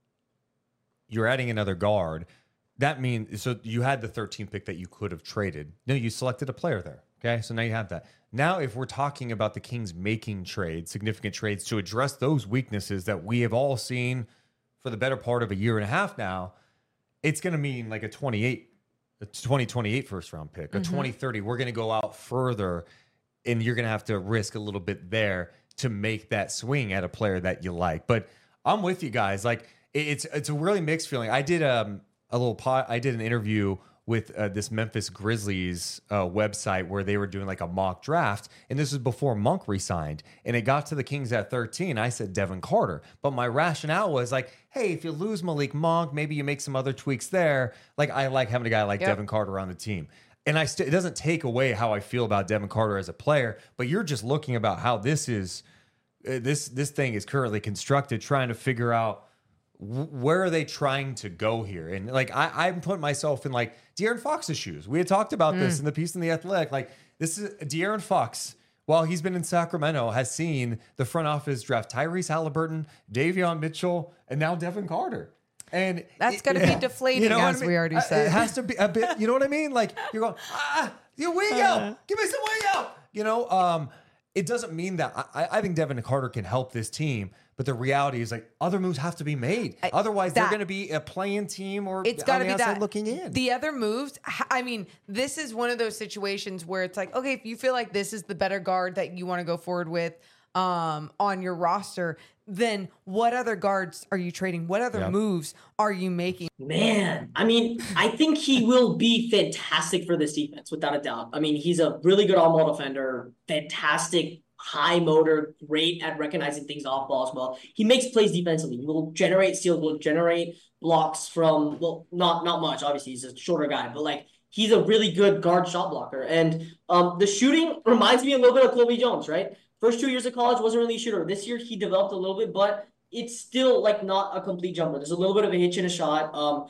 you're adding another guard. That means, so you had the thirteenth pick that you could have traded. No, you selected a player there. Okay. So now you have that. Now, if we're talking about the Kings making trades, significant trades to address those weaknesses that we have all seen for the better part of a year and a half now, it's going to mean like a twenty-eight, a twenty twenty-eight first round pick, a twenty thirty. We're going to go out further, and you're going to have to risk a little bit there to make that swing at a player that you like. But I'm with you guys. Like it- it's it's a really mixed feeling. I did um a little pod, I did an interview with uh, this Memphis Grizzlies uh, website where they were doing like a mock draft, and this was before Monk resigned, and it got to the Kings at thirteen. I said Devin Carter, but my rationale was like, hey, if you lose Malik Monk, maybe you make some other tweaks there. Like I like having a guy like Yep. Devin Carter on the team. And I st- it doesn't take away how I feel about Devin Carter as a player, but you're just looking about how this is uh, this this thing is currently constructed, trying to figure out wh- where are they trying to go here. And like I, I'm putting myself in like De'Aaron Fox's shoes. We had talked about this in the piece in the Athletic. Like this is De'Aaron Fox. While he's been in Sacramento, has seen the front office draft Tyrese Halliburton, Davion Mitchell, and now Devin Carter. And That's it- gotta be deflating, what as we already Uh, said. It has to be a bit. You know what I mean? Like you're going, ah, you wing out. Give me some wing out. You know, um, it doesn't mean that I, I think Devin Carter can help this team, but the reality is like other moves have to be made. I- Otherwise, they're that- going to be a playing team or It's on got to the be outside that. looking in. The other moves, h- I mean, this is one of those situations where it's like, okay, if you feel like this is the better guard that you want to go forward with um, on your roster, then what other guards are you trading? What other Yeah. moves are you making? Man, I mean, I think he will be fantastic for this defense, without a doubt. I mean, he's a really good on-ball defender, fantastic high motor, great at recognizing things off ball as well. He makes plays defensively. He will generate steals, will generate blocks from, well, not not much. Obviously, he's a shorter guy, but like he's a really good guard shot blocker. And um, the shooting reminds me a little bit of Colby Jones, right? First two years of college wasn't really a shooter. This year he developed a little bit, but it's still like not a complete jumper. There's a little bit of a hitch in a shot. Um,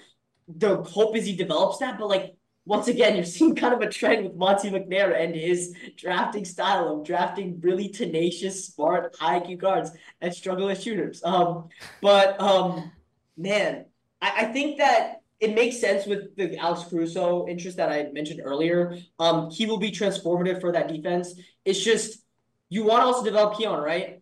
the hope is he develops that, but like once again, you're seeing kind of a trend with Monty McNair and his drafting style of drafting really tenacious, smart, high I Q guards and struggle as shooters. Um, but um, man, I, I think that it makes sense with the Alex Caruso interest that I mentioned earlier. Um, he will be transformative for that defense. It's just you want to also develop Keon, right?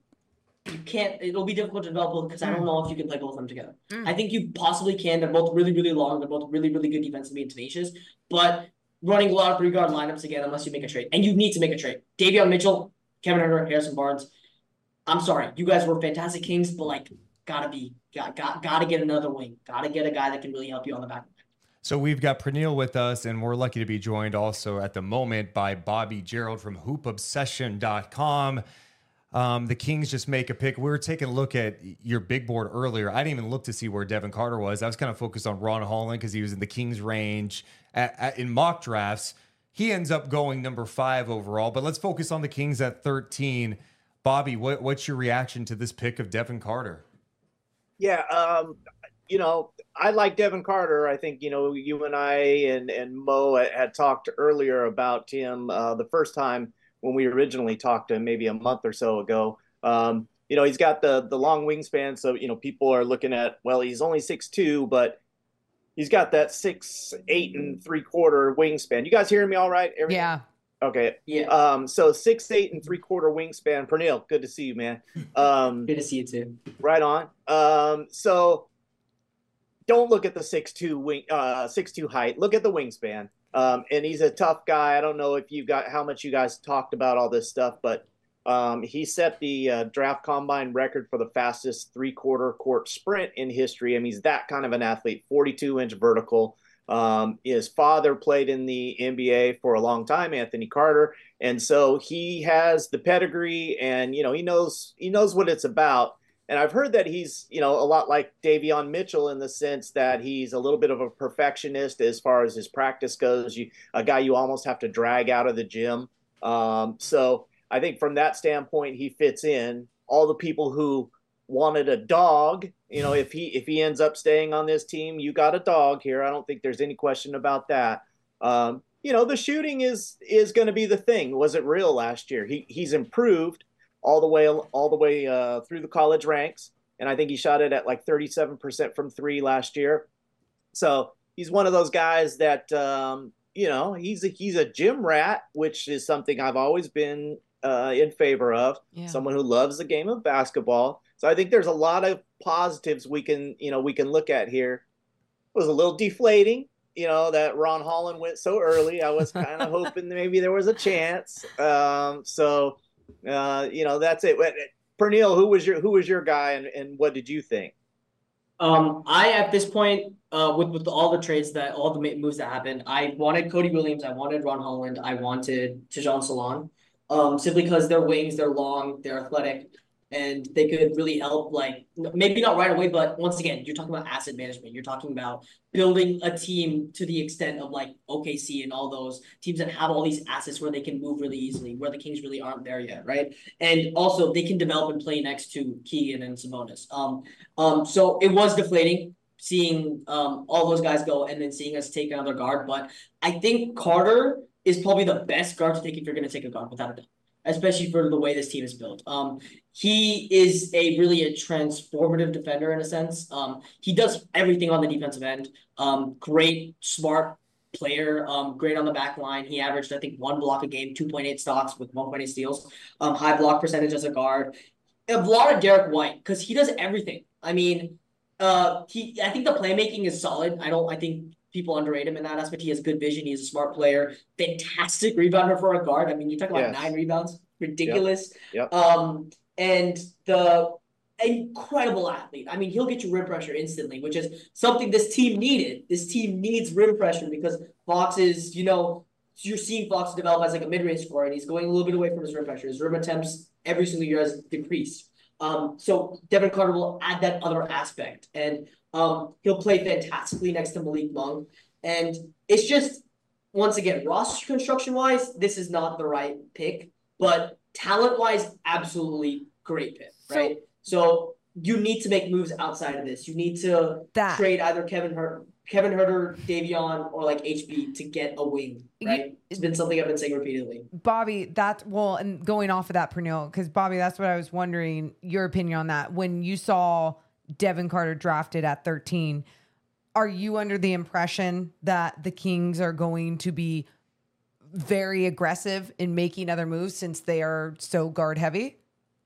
You can't, it'll be difficult to develop both because I don't know if you can play both of them together. Mm. I think you possibly can. They're both really, really long. They're both really, really good defensively and tenacious. But running a lot of three-guard lineups again, unless you make a trade. And you need to make a trade. Davion Mitchell, Kevin Huerter, Harrison Barnes. I'm sorry. You guys were fantastic Kings, but like, gotta be, got, got, gotta get another wing. Gotta get a guy that can really help you on the back. So we've got Pernille with us, and we're lucky to be joined also at the moment by Bobby Gerald from hoop obsession dot com. Um, the Kings just make a pick. We were taking a look at your big board earlier. I didn't even look to see where Devin Carter was. I was kind of focused on Ron Holland because he was in the Kings range at, at, in mock drafts. He ends up going number five overall, but let's focus on the Kings at thirteen. Bobby, what, what's your reaction to this pick of Devin Carter? Yeah, um, you know, I like Devin Carter. I think, you know, you and I and, and Mo had talked earlier about him uh, the first time when we originally talked to him maybe a month or so ago. Um, you know, he's got the the long wingspan. So, you know, people are looking at, well, he's only six two, but he's got that six, eight and three quarter wingspan. You guys hearing me all right? Everything? Yeah. Okay. Yeah. Um, so six, eight and three quarter wingspan. Pernille, good to see you, man. Um, good to see you too. Right on. Um, so don't look at the six two wing, uh, six two height. Look at the wingspan. Um, and he's a tough guy. I don't know if you got how much you guys talked about all this stuff, but um, he set the uh, draft combine record for the fastest three-quarter court sprint in history. I mean, he's that kind of an athlete, forty-two inch vertical. Um, his father played in the N B A for a long time, Anthony Carter, and so he has the pedigree, and you know he knows he knows what it's about. And I've heard that he's, you know, a lot like Davion Mitchell in the sense that he's a little bit of a perfectionist as far as his practice goes. You, a guy you almost have to drag out of the gym. Um, so I think from that standpoint, he fits in. All the people who wanted a dog, you know, if he if he ends up staying on this team, you got a dog here. I don't think there's any question about that. Um, you know, the shooting is is going to be the thing. Was it real last year? He he's improved all the way all the way uh, through the college ranks. And I think he shot it at like thirty-seven percent from three last year. So he's one of those guys that, um, you know, he's a, he's a gym rat, which is something I've always been uh, in favor of. Yeah. Someone who loves the game of basketball. So I think there's a lot of positives we can, you know, we can look at here. It was a little deflating, you know, that Ron Holland went so early. I was kind of hoping maybe there was a chance. Um, so, Uh, you know, that's it. Pernille, who was your who was your guy, and, and what did you think? Um, I at this point, uh, with with all the trades that all the moves that happened, I wanted Cody Williams, I wanted Ron Holland, I wanted Tajon Salon, um, simply because they're wings, they're long, they're athletic, and they could really help. Like maybe not right away, but once again, you're talking about asset management. You're talking about building a team to the extent of like O K C and all those teams that have all these assets where they can move really easily, where the Kings really aren't there yet, right? And also they can develop and play next to Keegan and Sabonis. Um, um, so it was deflating seeing um all those guys go and then seeing us take another guard. But I think Carter is probably the best guard to take if you're going to take a guard, without a doubt, especially for the way this team is built. Um, he is a really a transformative defender in a sense. Um, he does everything on the defensive end. Um, great, smart player. Um, great on the back line. He averaged, I think, one block a game, two point eight stocks with one point eight steals. Um, high block percentage as a guard. A lot of Derek White because he does everything. I mean, uh, he. I think the playmaking is solid. I don't. I think people underrate him in that aspect. He has good vision. He's a smart player. Fantastic rebounder for a guard. I mean, you talk about yes. nine rebounds. Ridiculous. Yep. Yep. Um, and the incredible athlete. I mean, he'll get you rim pressure instantly, which is something this team needed. This team needs rim pressure because Fox is, you know, you're seeing Fox develop as like a mid-range scorer, and he's going a little bit away from his rim pressure. His rim attempts every single year has decreased. Um, so Devin Carter will add that other aspect, and um, he'll play fantastically next to Malik Monk. And it's just, once again, roster construction-wise, this is not the right pick, but talent-wise, absolutely great pick, right? So, so you need to make moves outside of this. You need to that. trade either Kevin Huerter. Kevin Huerter, Davion, or like H B to get a wing, right? It's been something I've been saying repeatedly. Bobby, that's well, and going off of that, Pernille, because Bobby, that's what I was wondering, your opinion on that. When you saw Devin Carter drafted at thirteen, are you under the impression that the Kings are going to be very aggressive in making other moves since they are so guard heavy?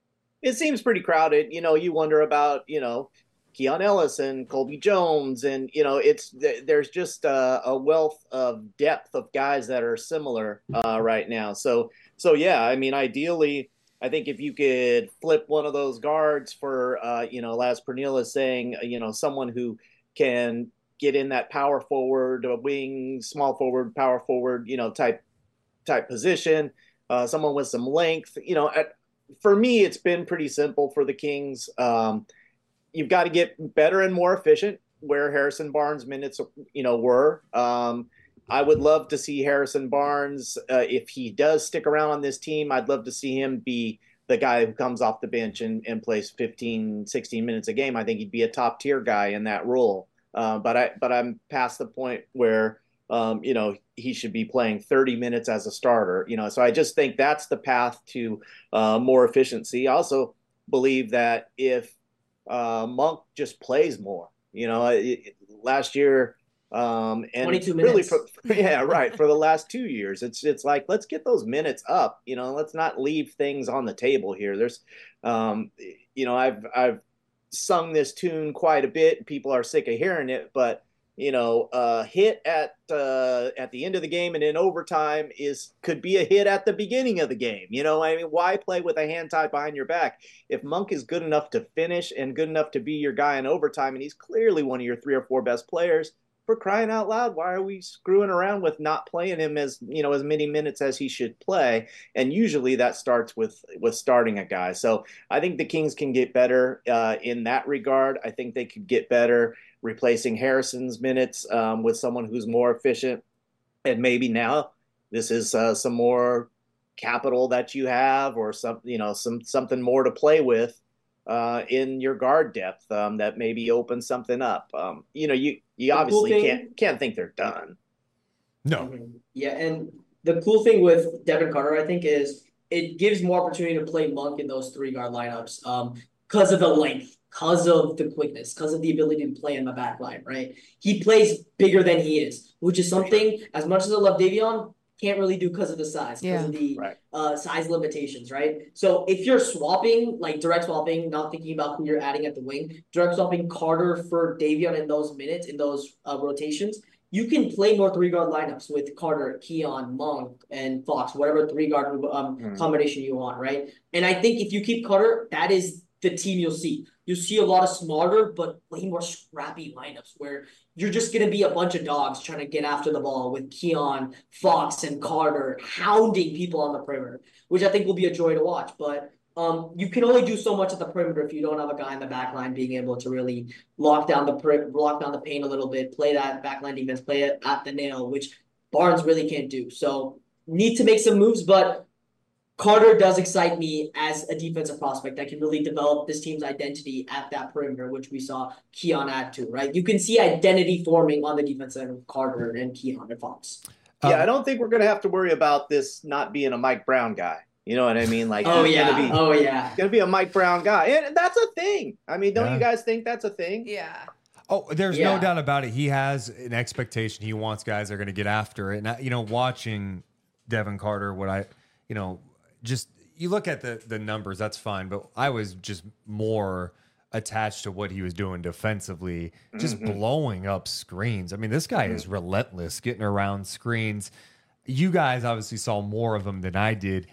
It seems pretty crowded. You know, you wonder about, you know, Keon Ellis and Colby Jones. And, you know, it's there's just a, a wealth of depth of guys that are similar uh, right now. So, so yeah, I mean, ideally, I think if you could flip one of those guards for, uh, you know, as Pernille is saying, you know, someone who can get in that power forward, a wing, small forward, power forward, you know, type type position, uh, someone with some length, you know, at, for me, it's been pretty simple for the Kings. Um, you've got to get better and more efficient where Harrison Barnes minutes, you know, were. Um, I would love to see Harrison Barnes, uh, if he does stick around on this team, I'd love to see him be the guy who comes off the bench and, and plays fifteen, sixteen minutes a game. I think he'd be a top tier guy in that role. Uh, but I, but I'm past the point where, um, you know, he should be playing thirty minutes as a starter, you know, so I just think that's the path to uh, more efficiency. I also believe that if uh, Monk just plays more, you know, it, it, last year, um, and twenty-two really, minutes. for, yeah, right. For the last two years, it's, it's like, let's get those minutes up, you know, let's not leave things on the table here. There's, um, you know, I've, I've sung this tune quite a bit. People are sick of hearing it, but you know, uh, hit at uh, at the end of the game and in overtime is could be a hit at the beginning of the game. You know, I mean, why play with a hand tied behind your back? If Monk is good enough to finish and good enough to be your guy in overtime, and he's clearly one of your three or four best players, for crying out loud, why are we screwing around with not playing him as, you know, as many minutes as he should play? And usually that starts with with starting a guy. So I think the Kings can get better uh, in that regard. I think they could get better replacing Harrison's minutes um, with someone who's more efficient. And maybe now this is uh, some more capital that you have, or some, you know, some something more to play with uh, in your guard depth um, that maybe opens something up. Um, you know, you you The obviously cool thing- can't can't think they're done. No. Mhm. Yeah, and the cool thing with Devin Carter, I think, is it gives more opportunity to play Monk in those three guard lineups, um, because of the length, because of the quickness, because of the ability to play in the back line, right? He plays bigger than he is, which is something, as much as I love Davion, can't really do because of the size, because Yeah. of the Right. uh, size limitations, right? So if you're swapping, like direct swapping, not thinking about who you're adding at the wing, direct swapping Carter for Davion in those minutes, in those uh, rotations, you can play more three guard lineups with Carter, Keon, Monk, and Fox, whatever three guard um, Mhm. combination you want, right? And I think if you keep Carter, that is the team you'll see. You'll see a lot of smarter but way more scrappy lineups where you're just gonna be a bunch of dogs trying to get after the ball with Keon, Fox, and Carter hounding people on the perimeter, which I think will be a joy to watch. But um, you can only do so much at the perimeter if you don't have a guy in the back line being able to really lock down the per- lock down the paint a little bit, play that backline defense, play it at the nail, which Barnes really can't do. So need to make some moves, but Carter does excite me as a defensive prospect that can really develop this team's identity at that perimeter, which we saw Keon add to, right? You can see identity forming on the defense end with Carter and Keon and Fox. Yeah, Um, I don't think we're going to have to worry about this not being a Mike Brown guy. You know what I mean? Like, Oh he's yeah, gonna be, oh yeah. gonna be a Mike Brown guy, and that's a thing. I mean, don't Yeah. you guys think that's a thing? Yeah. Oh, there's no Yeah. doubt about it. He has an expectation. He wants guys that are going to get after it. And, I- you know, watching Devin Carter, what I, you know, just you look at the the numbers, that's fine. But I was just more attached to what he was doing defensively, just Mhm. blowing up screens. I mean, this guy is relentless getting around screens. You guys obviously saw more of him than I did.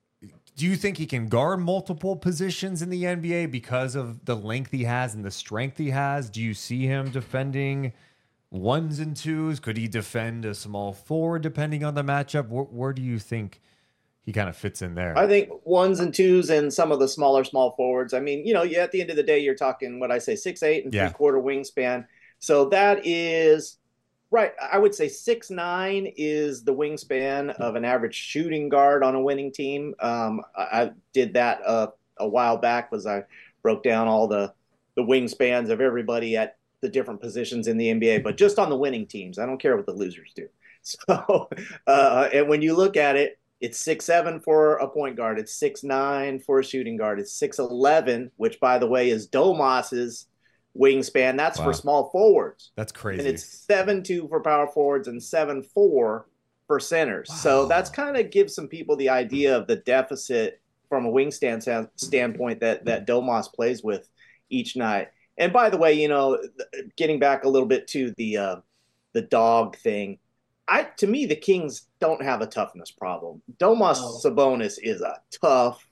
Do you think he can guard multiple positions in the N B A because of the length he has and the strength he has? Do you see him defending ones and twos? Could he defend a small forward depending on the matchup? Where, where do you think he kind of fits in there? I think ones and twos and some of the smaller small forwards. I mean, you know, yeah, at the end of the day, you're talking what I say, six eight and Yeah. three quarter wingspan. So that is right. I would say six nine is the wingspan of an average shooting guard on a winning team. Um, I, I did that uh, a while back. Was I broke down all the the wingspans of everybody at the different positions in the N B A, but just on the winning teams. I don't care what the losers do. So, uh, and when you look at it, it's six seven for a point guard. It's six nine for a shooting guard. It's six eleven, which, by the way, is Domas's wingspan. That's Wow. for small forwards. That's crazy. And it's seven two for power forwards and seven four for centers. Wow. So that's kind of gives some people the idea of the deficit from a wingspan stand, standpoint that that Domas plays with each night. And by the way, you know, getting back a little bit to the uh, the dog thing, I to me the Kings don't have a toughness problem. Domas Oh. Sabonis is a tough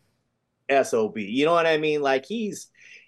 S O B. You know what I mean? Like he's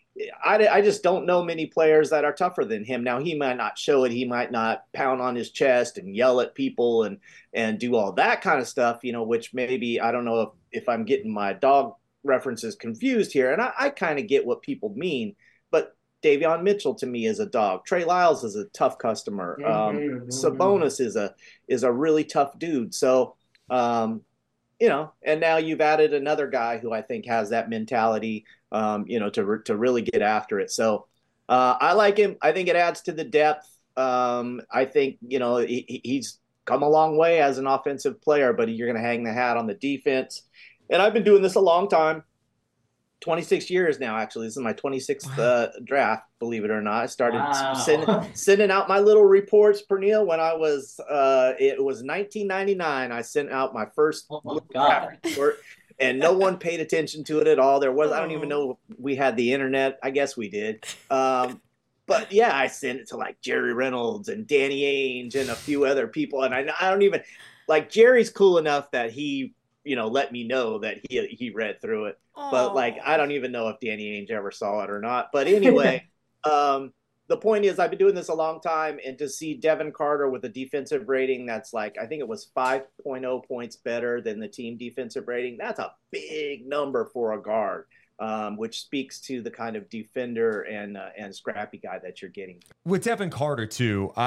I, I just don't know many players that are tougher than him. Now, he might not show it. He might not pound on his chest and yell at people and and do all that kind of stuff, you know, which maybe I don't know if, if I'm getting my dog references confused here. And I, I kind of get what people mean. But Davion Mitchell to me is a dog. Trey Lyles is a tough customer. Um, Mhm, mhm. Sabonis is a is a really tough dude. So, um, you know, and now you've added another guy who I think has that mentality, um, you know, to re- to really get after it. So uh, I like him. I think it adds to the depth. Um, I think, you know, he, he's come a long way as an offensive player, but you're going to hang the hat on the defense. And I've been doing this a long time. twenty-six years now, actually. This is my twenty-sixth uh, draft, believe it or not. I started Wow. sending, sending out my little reports, Pernille, when I was, uh, it was nineteen ninety-nine. I sent out my first Oh my little God. draft report, and no one paid attention to it at all. There was, I don't even know if we had the internet. I guess we did. Um, but yeah, I sent it to like Jerry Reynolds and Danny Ainge and a few other people. And I, I don't even, like, Jerry's cool enough that he, you know, let me know that he he read through it. But like, I don't even know if Danny Ainge ever saw it or not. But anyway, um, the point is, I've been doing this a long time, and to see Devin Carter with a defensive rating that's like, I think it was five point oh points better than the team defensive rating. That's a big number for a guard, um, which speaks to the kind of defender and uh, and scrappy guy that you're getting. With Devin Carter too, I,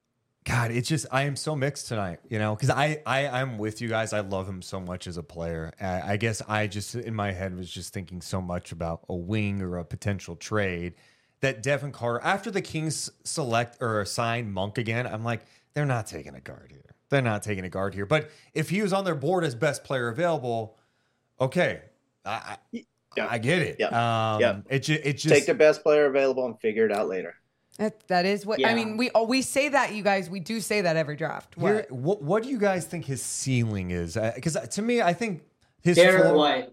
God, it's just I am so mixed tonight, you know, because I, I I'm with you guys. I love him so much as a player. I, I guess I just in my head was just thinking so much about a wing or a potential trade that Devin Carter, after the Kings select or sign Monk again, I'm like, they're not taking a guard here. They're not taking a guard here. But if he was on their board as best player available, okay, I I, Yeah. I get it. Yeah. Um, Yeah. It just it just Take the best player available and figure it out later. That, that is what I Yeah. mean. We oh, we say that, you guys. We do say that every draft. What? Here, what what do you guys think his ceiling is? Because to me, I think his Derek floor- White.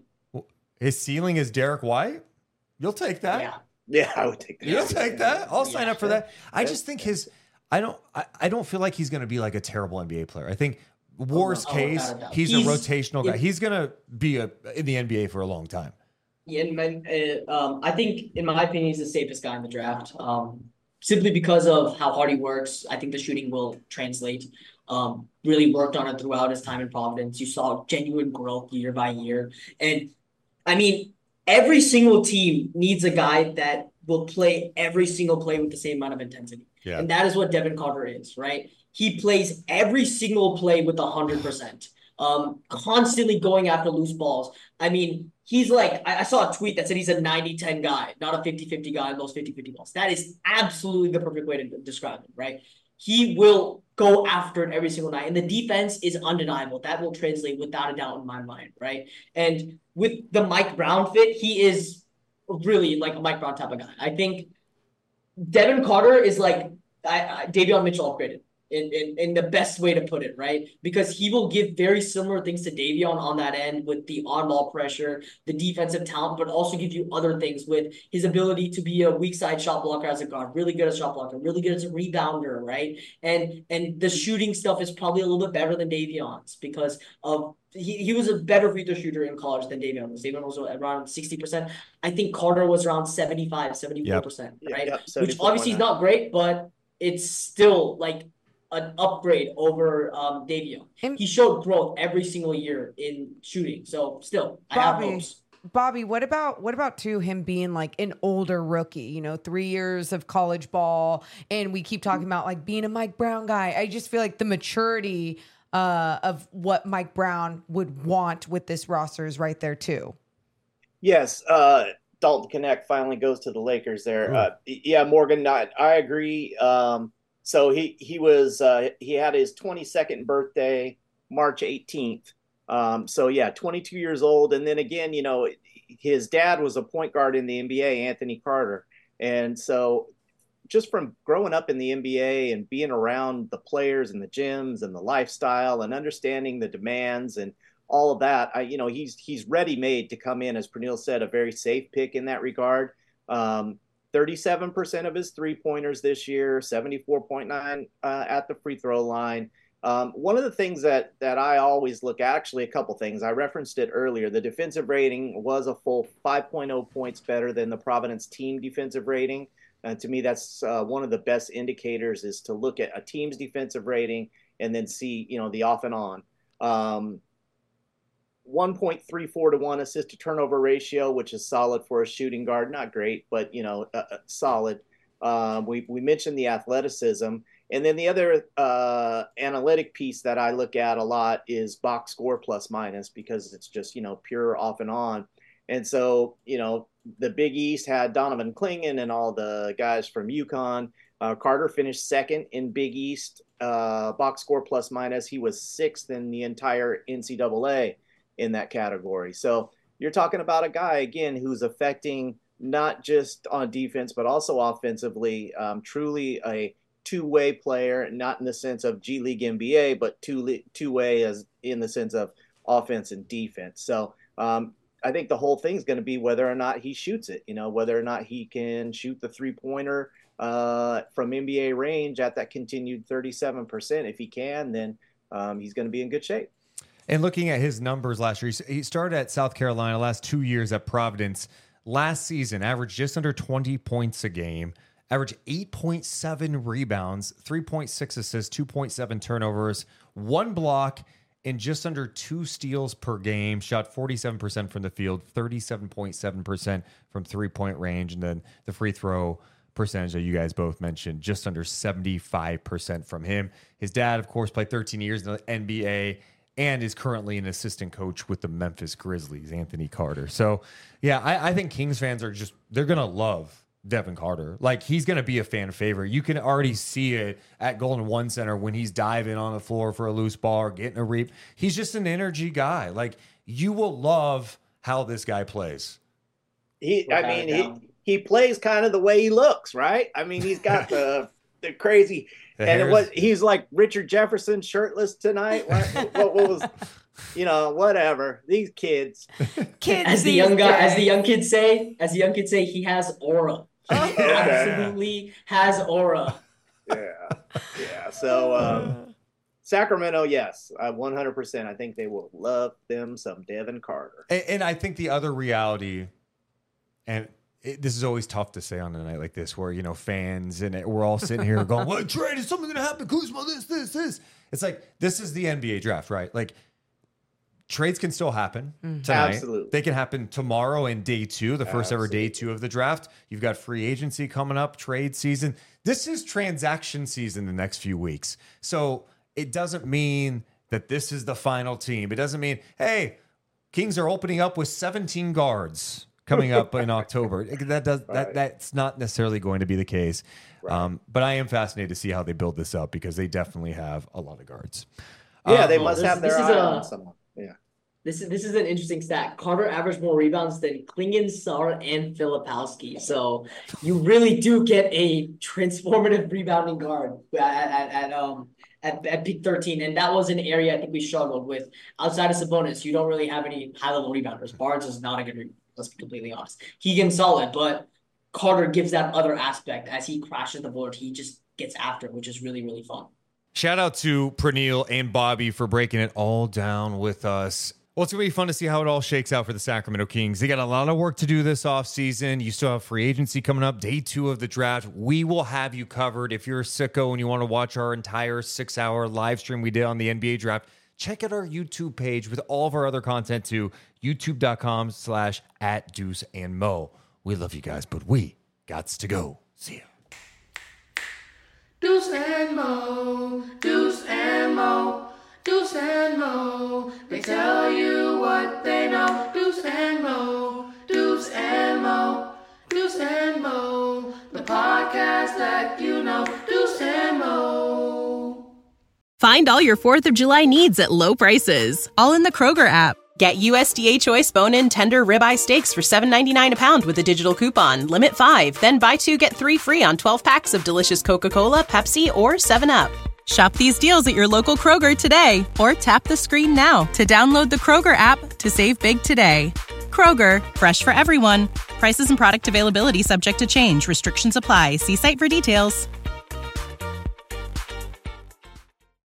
his ceiling is Derek White. You'll take that. Yeah. Yeah, I would take that. You'll take that. I'll sign Yeah, up for that. I just think his. I don't. I, I don't feel like he's going to be like a terrible N B A player. I think worst oh, case, without a doubt. he's, He's- a rotational guy. it- He's going to be a in the N B A for a long time. Yeah, in my, uh, um, I think, in my opinion, he's the safest guy in the draft. Um, simply because of how hard he works. I think the shooting will translate. Um, really worked on it throughout his time in Providence. You saw genuine growth year by year. And I mean, every single team needs a guy that will play every single play with the same amount of intensity. Yeah. And that is what Devin Carter is, right? He plays every single play with one hundred percent. Um, constantly going after loose balls. I mean, he's like, I, I saw a tweet that said he's a ninety ten guy, not a fifty fifty guy in those fifty fifty balls. That is absolutely the perfect way to describe him, right? He will go after it every single night. And the defense is undeniable. That will translate without a doubt in my mind, right? And with the Mike Brown fit, he is really like a Mike Brown type of guy. I think Devin Carter is like I, I, Davion Mitchell upgraded. In, in, in the best way to put it, right? Because he will give very similar things to Davion on that end with the on-ball pressure, the defensive talent, but also give you other things with his ability to be a weak side shot blocker as a guard, really good as a shot blocker, really good as a rebounder, right? And and the shooting stuff is probably a little bit better than Davion's because of he, he was a better free throw shooter in college than Davion was. Davion was around sixty percent. I think Carter was around seventy-five, seventy-four percent, Yep. right? Yep, Which obviously is not great, but it's still like an upgrade over um Davion. And- He showed growth every single year in shooting. So still, I have Bobby, hopes. Bobby, what about what about too him being like an older rookie? You know, three years of college ball, and we keep talking about like being a Mike Brown guy. I just feel like the maturity uh, of what Mike Brown would want with this roster is right there too. Yes, uh, Dalton Knecht finally goes to the Lakers there. Uh, yeah, Morgan, I, I agree. Um, so he he was uh, he had his twenty-second birthday, March eighteenth. Um, so yeah, twenty-two years old, and then again, you know, his dad was a point guard in the N B A, Anthony Carter, and so just from growing up in the N B A and being around the players and the gyms and the lifestyle and understanding the demands and all of that, I, you know, he's he's ready made to come in, as Pernille said, a very safe pick in that regard. Um, thirty-seven percent of his three pointers this year, seventy-four point nine uh, at the free throw line. Um, one of the things that that I always look at, actually a couple things, I referenced it earlier, the defensive rating was a full five point oh points better than the Providence team defensive rating. And to me, that's uh, one of the best indicators, is to look at a team's defensive rating and then see, you know, the off and on. Um, one point three four to one assist to turnover ratio, which is solid for a shooting guard. Not great, but, you know, uh, solid. Um, we, we mentioned the athleticism. And then the other uh, analytic piece that I look at a lot is box score plus minus, because it's just, you know, pure off and on. And so, you know, the Big East had Donovan Clingan and all the guys from UConn. Uh, Carter finished second in Big East uh, box score plus minus. He was sixth in the entire N C double A in that category. So you're talking about a guy, again, who's affecting not just on defense, but also offensively, um, truly a two-way player, not in the sense of G League N B A, but two two-way as in the sense of offense and defense. So um, I think the whole thing is going to be whether or not he shoots it, you know, whether or not he can shoot the three-pointer uh, from N B A range at that continued thirty-seven percent. If he can, then um, he's going to be in good shape. And looking at his numbers last year, he started at South Carolina, last two years at Providence. Last season, averaged just under twenty points a game, averaged eight point seven rebounds, three point six assists, two point seven turnovers, one block, and just under two steals per game. Shot forty-seven percent from the field, thirty-seven point seven percent from three-point range, and then the free throw percentage that you guys both mentioned, just under seventy-five percent from him. His dad, of course, played thirteen years in the N B A and is currently an assistant coach with the Memphis Grizzlies, Anthony Carter. So, yeah, I, I think Kings fans are just, they're going to love Devin Carter. Like, he's going to be a fan favorite. You can already see it at Golden One Center when he's diving on the floor for a loose ball or getting a reap. He's just an energy guy. Like, you will love how this guy plays. He, I mean, he, he plays kind of the way he looks, right? I mean, he's got the the crazy, the and it was, he's like Richard Jefferson shirtless tonight. What, what, what was, you know, whatever. These kids, Kids As the these young guy, as the days. young kids say, as the young kids say, he has aura. He Okay. absolutely has aura. yeah, yeah. So um, Sacramento, yes, uh, one hundred percent. I think they will love them some Devin Carter. And, and I think the other reality, and it, this is always tough to say on a night like this, where, you know, fans and it, we're all sitting here going, "What trade is something going to happen? Kuzma, this, this, this." It's like, this is the N B A draft, right? Like, trades can still happen tonight. Absolutely. They can happen tomorrow in day two, the first ever day Absolutely. two of the draft. You've got free agency coming up, trade season. This is transaction season the next few weeks. So it doesn't mean that this is the final team. It doesn't mean, hey, Kings are opening up with seventeen guards coming up in October. That does that Right. that's not necessarily going to be the case. Um, but I am fascinated to see how they build this up, because they definitely have a lot of guards. Yeah, Uh, they must this- have their this is eye a- on someone. Yeah. This is this is an interesting stat. Carter averaged more rebounds than Klingon, Sar, and Filipowski. So you really do get a transformative rebounding guard at, at, at um at, at peak thirteen, and that was an area I think we struggled with. Outside of Sabonis, you don't really have any high level rebounders. Barnes is not a good rebounder, let's be completely honest. Keegan's solid, but Carter gives that other aspect. As he crashes the board, he just gets after it, which is really really fun. Shout out to Pernille and Bobby for breaking it all down with us. Well, it's going to be fun to see how it all shakes out for the Sacramento Kings. They got a lot of work to do this offseason. You still have free agency coming up, day two of the draft. We will have you covered. If you're a sicko and you want to watch our entire six-hour live stream we did on the N B A draft, check out our YouTube page with all of our other content too, youtube.com slash at Deuce and Mo. We love you guys, but we gots to go. See ya. Deuce and Mo, Deuce and Mo, Deuce and Mo. They tell you what they know. Deuce and Mo, Deuce and Mo. act, you know, Deuce and Mo. Find all your fourth of July needs at low prices, all in the Kroger app. Get U S D A Choice bone-in tender ribeye steaks for seven ninety-nine a pound with a digital coupon. Limit five, then buy two, get three free on twelve packs of delicious Coca-Cola, Pepsi, or seven up. Shop these deals at your local Kroger today, or tap the screen now to download the Kroger app to save big today. Kroger, fresh for everyone. Prices and product availability subject to change. Restrictions apply. See site for details.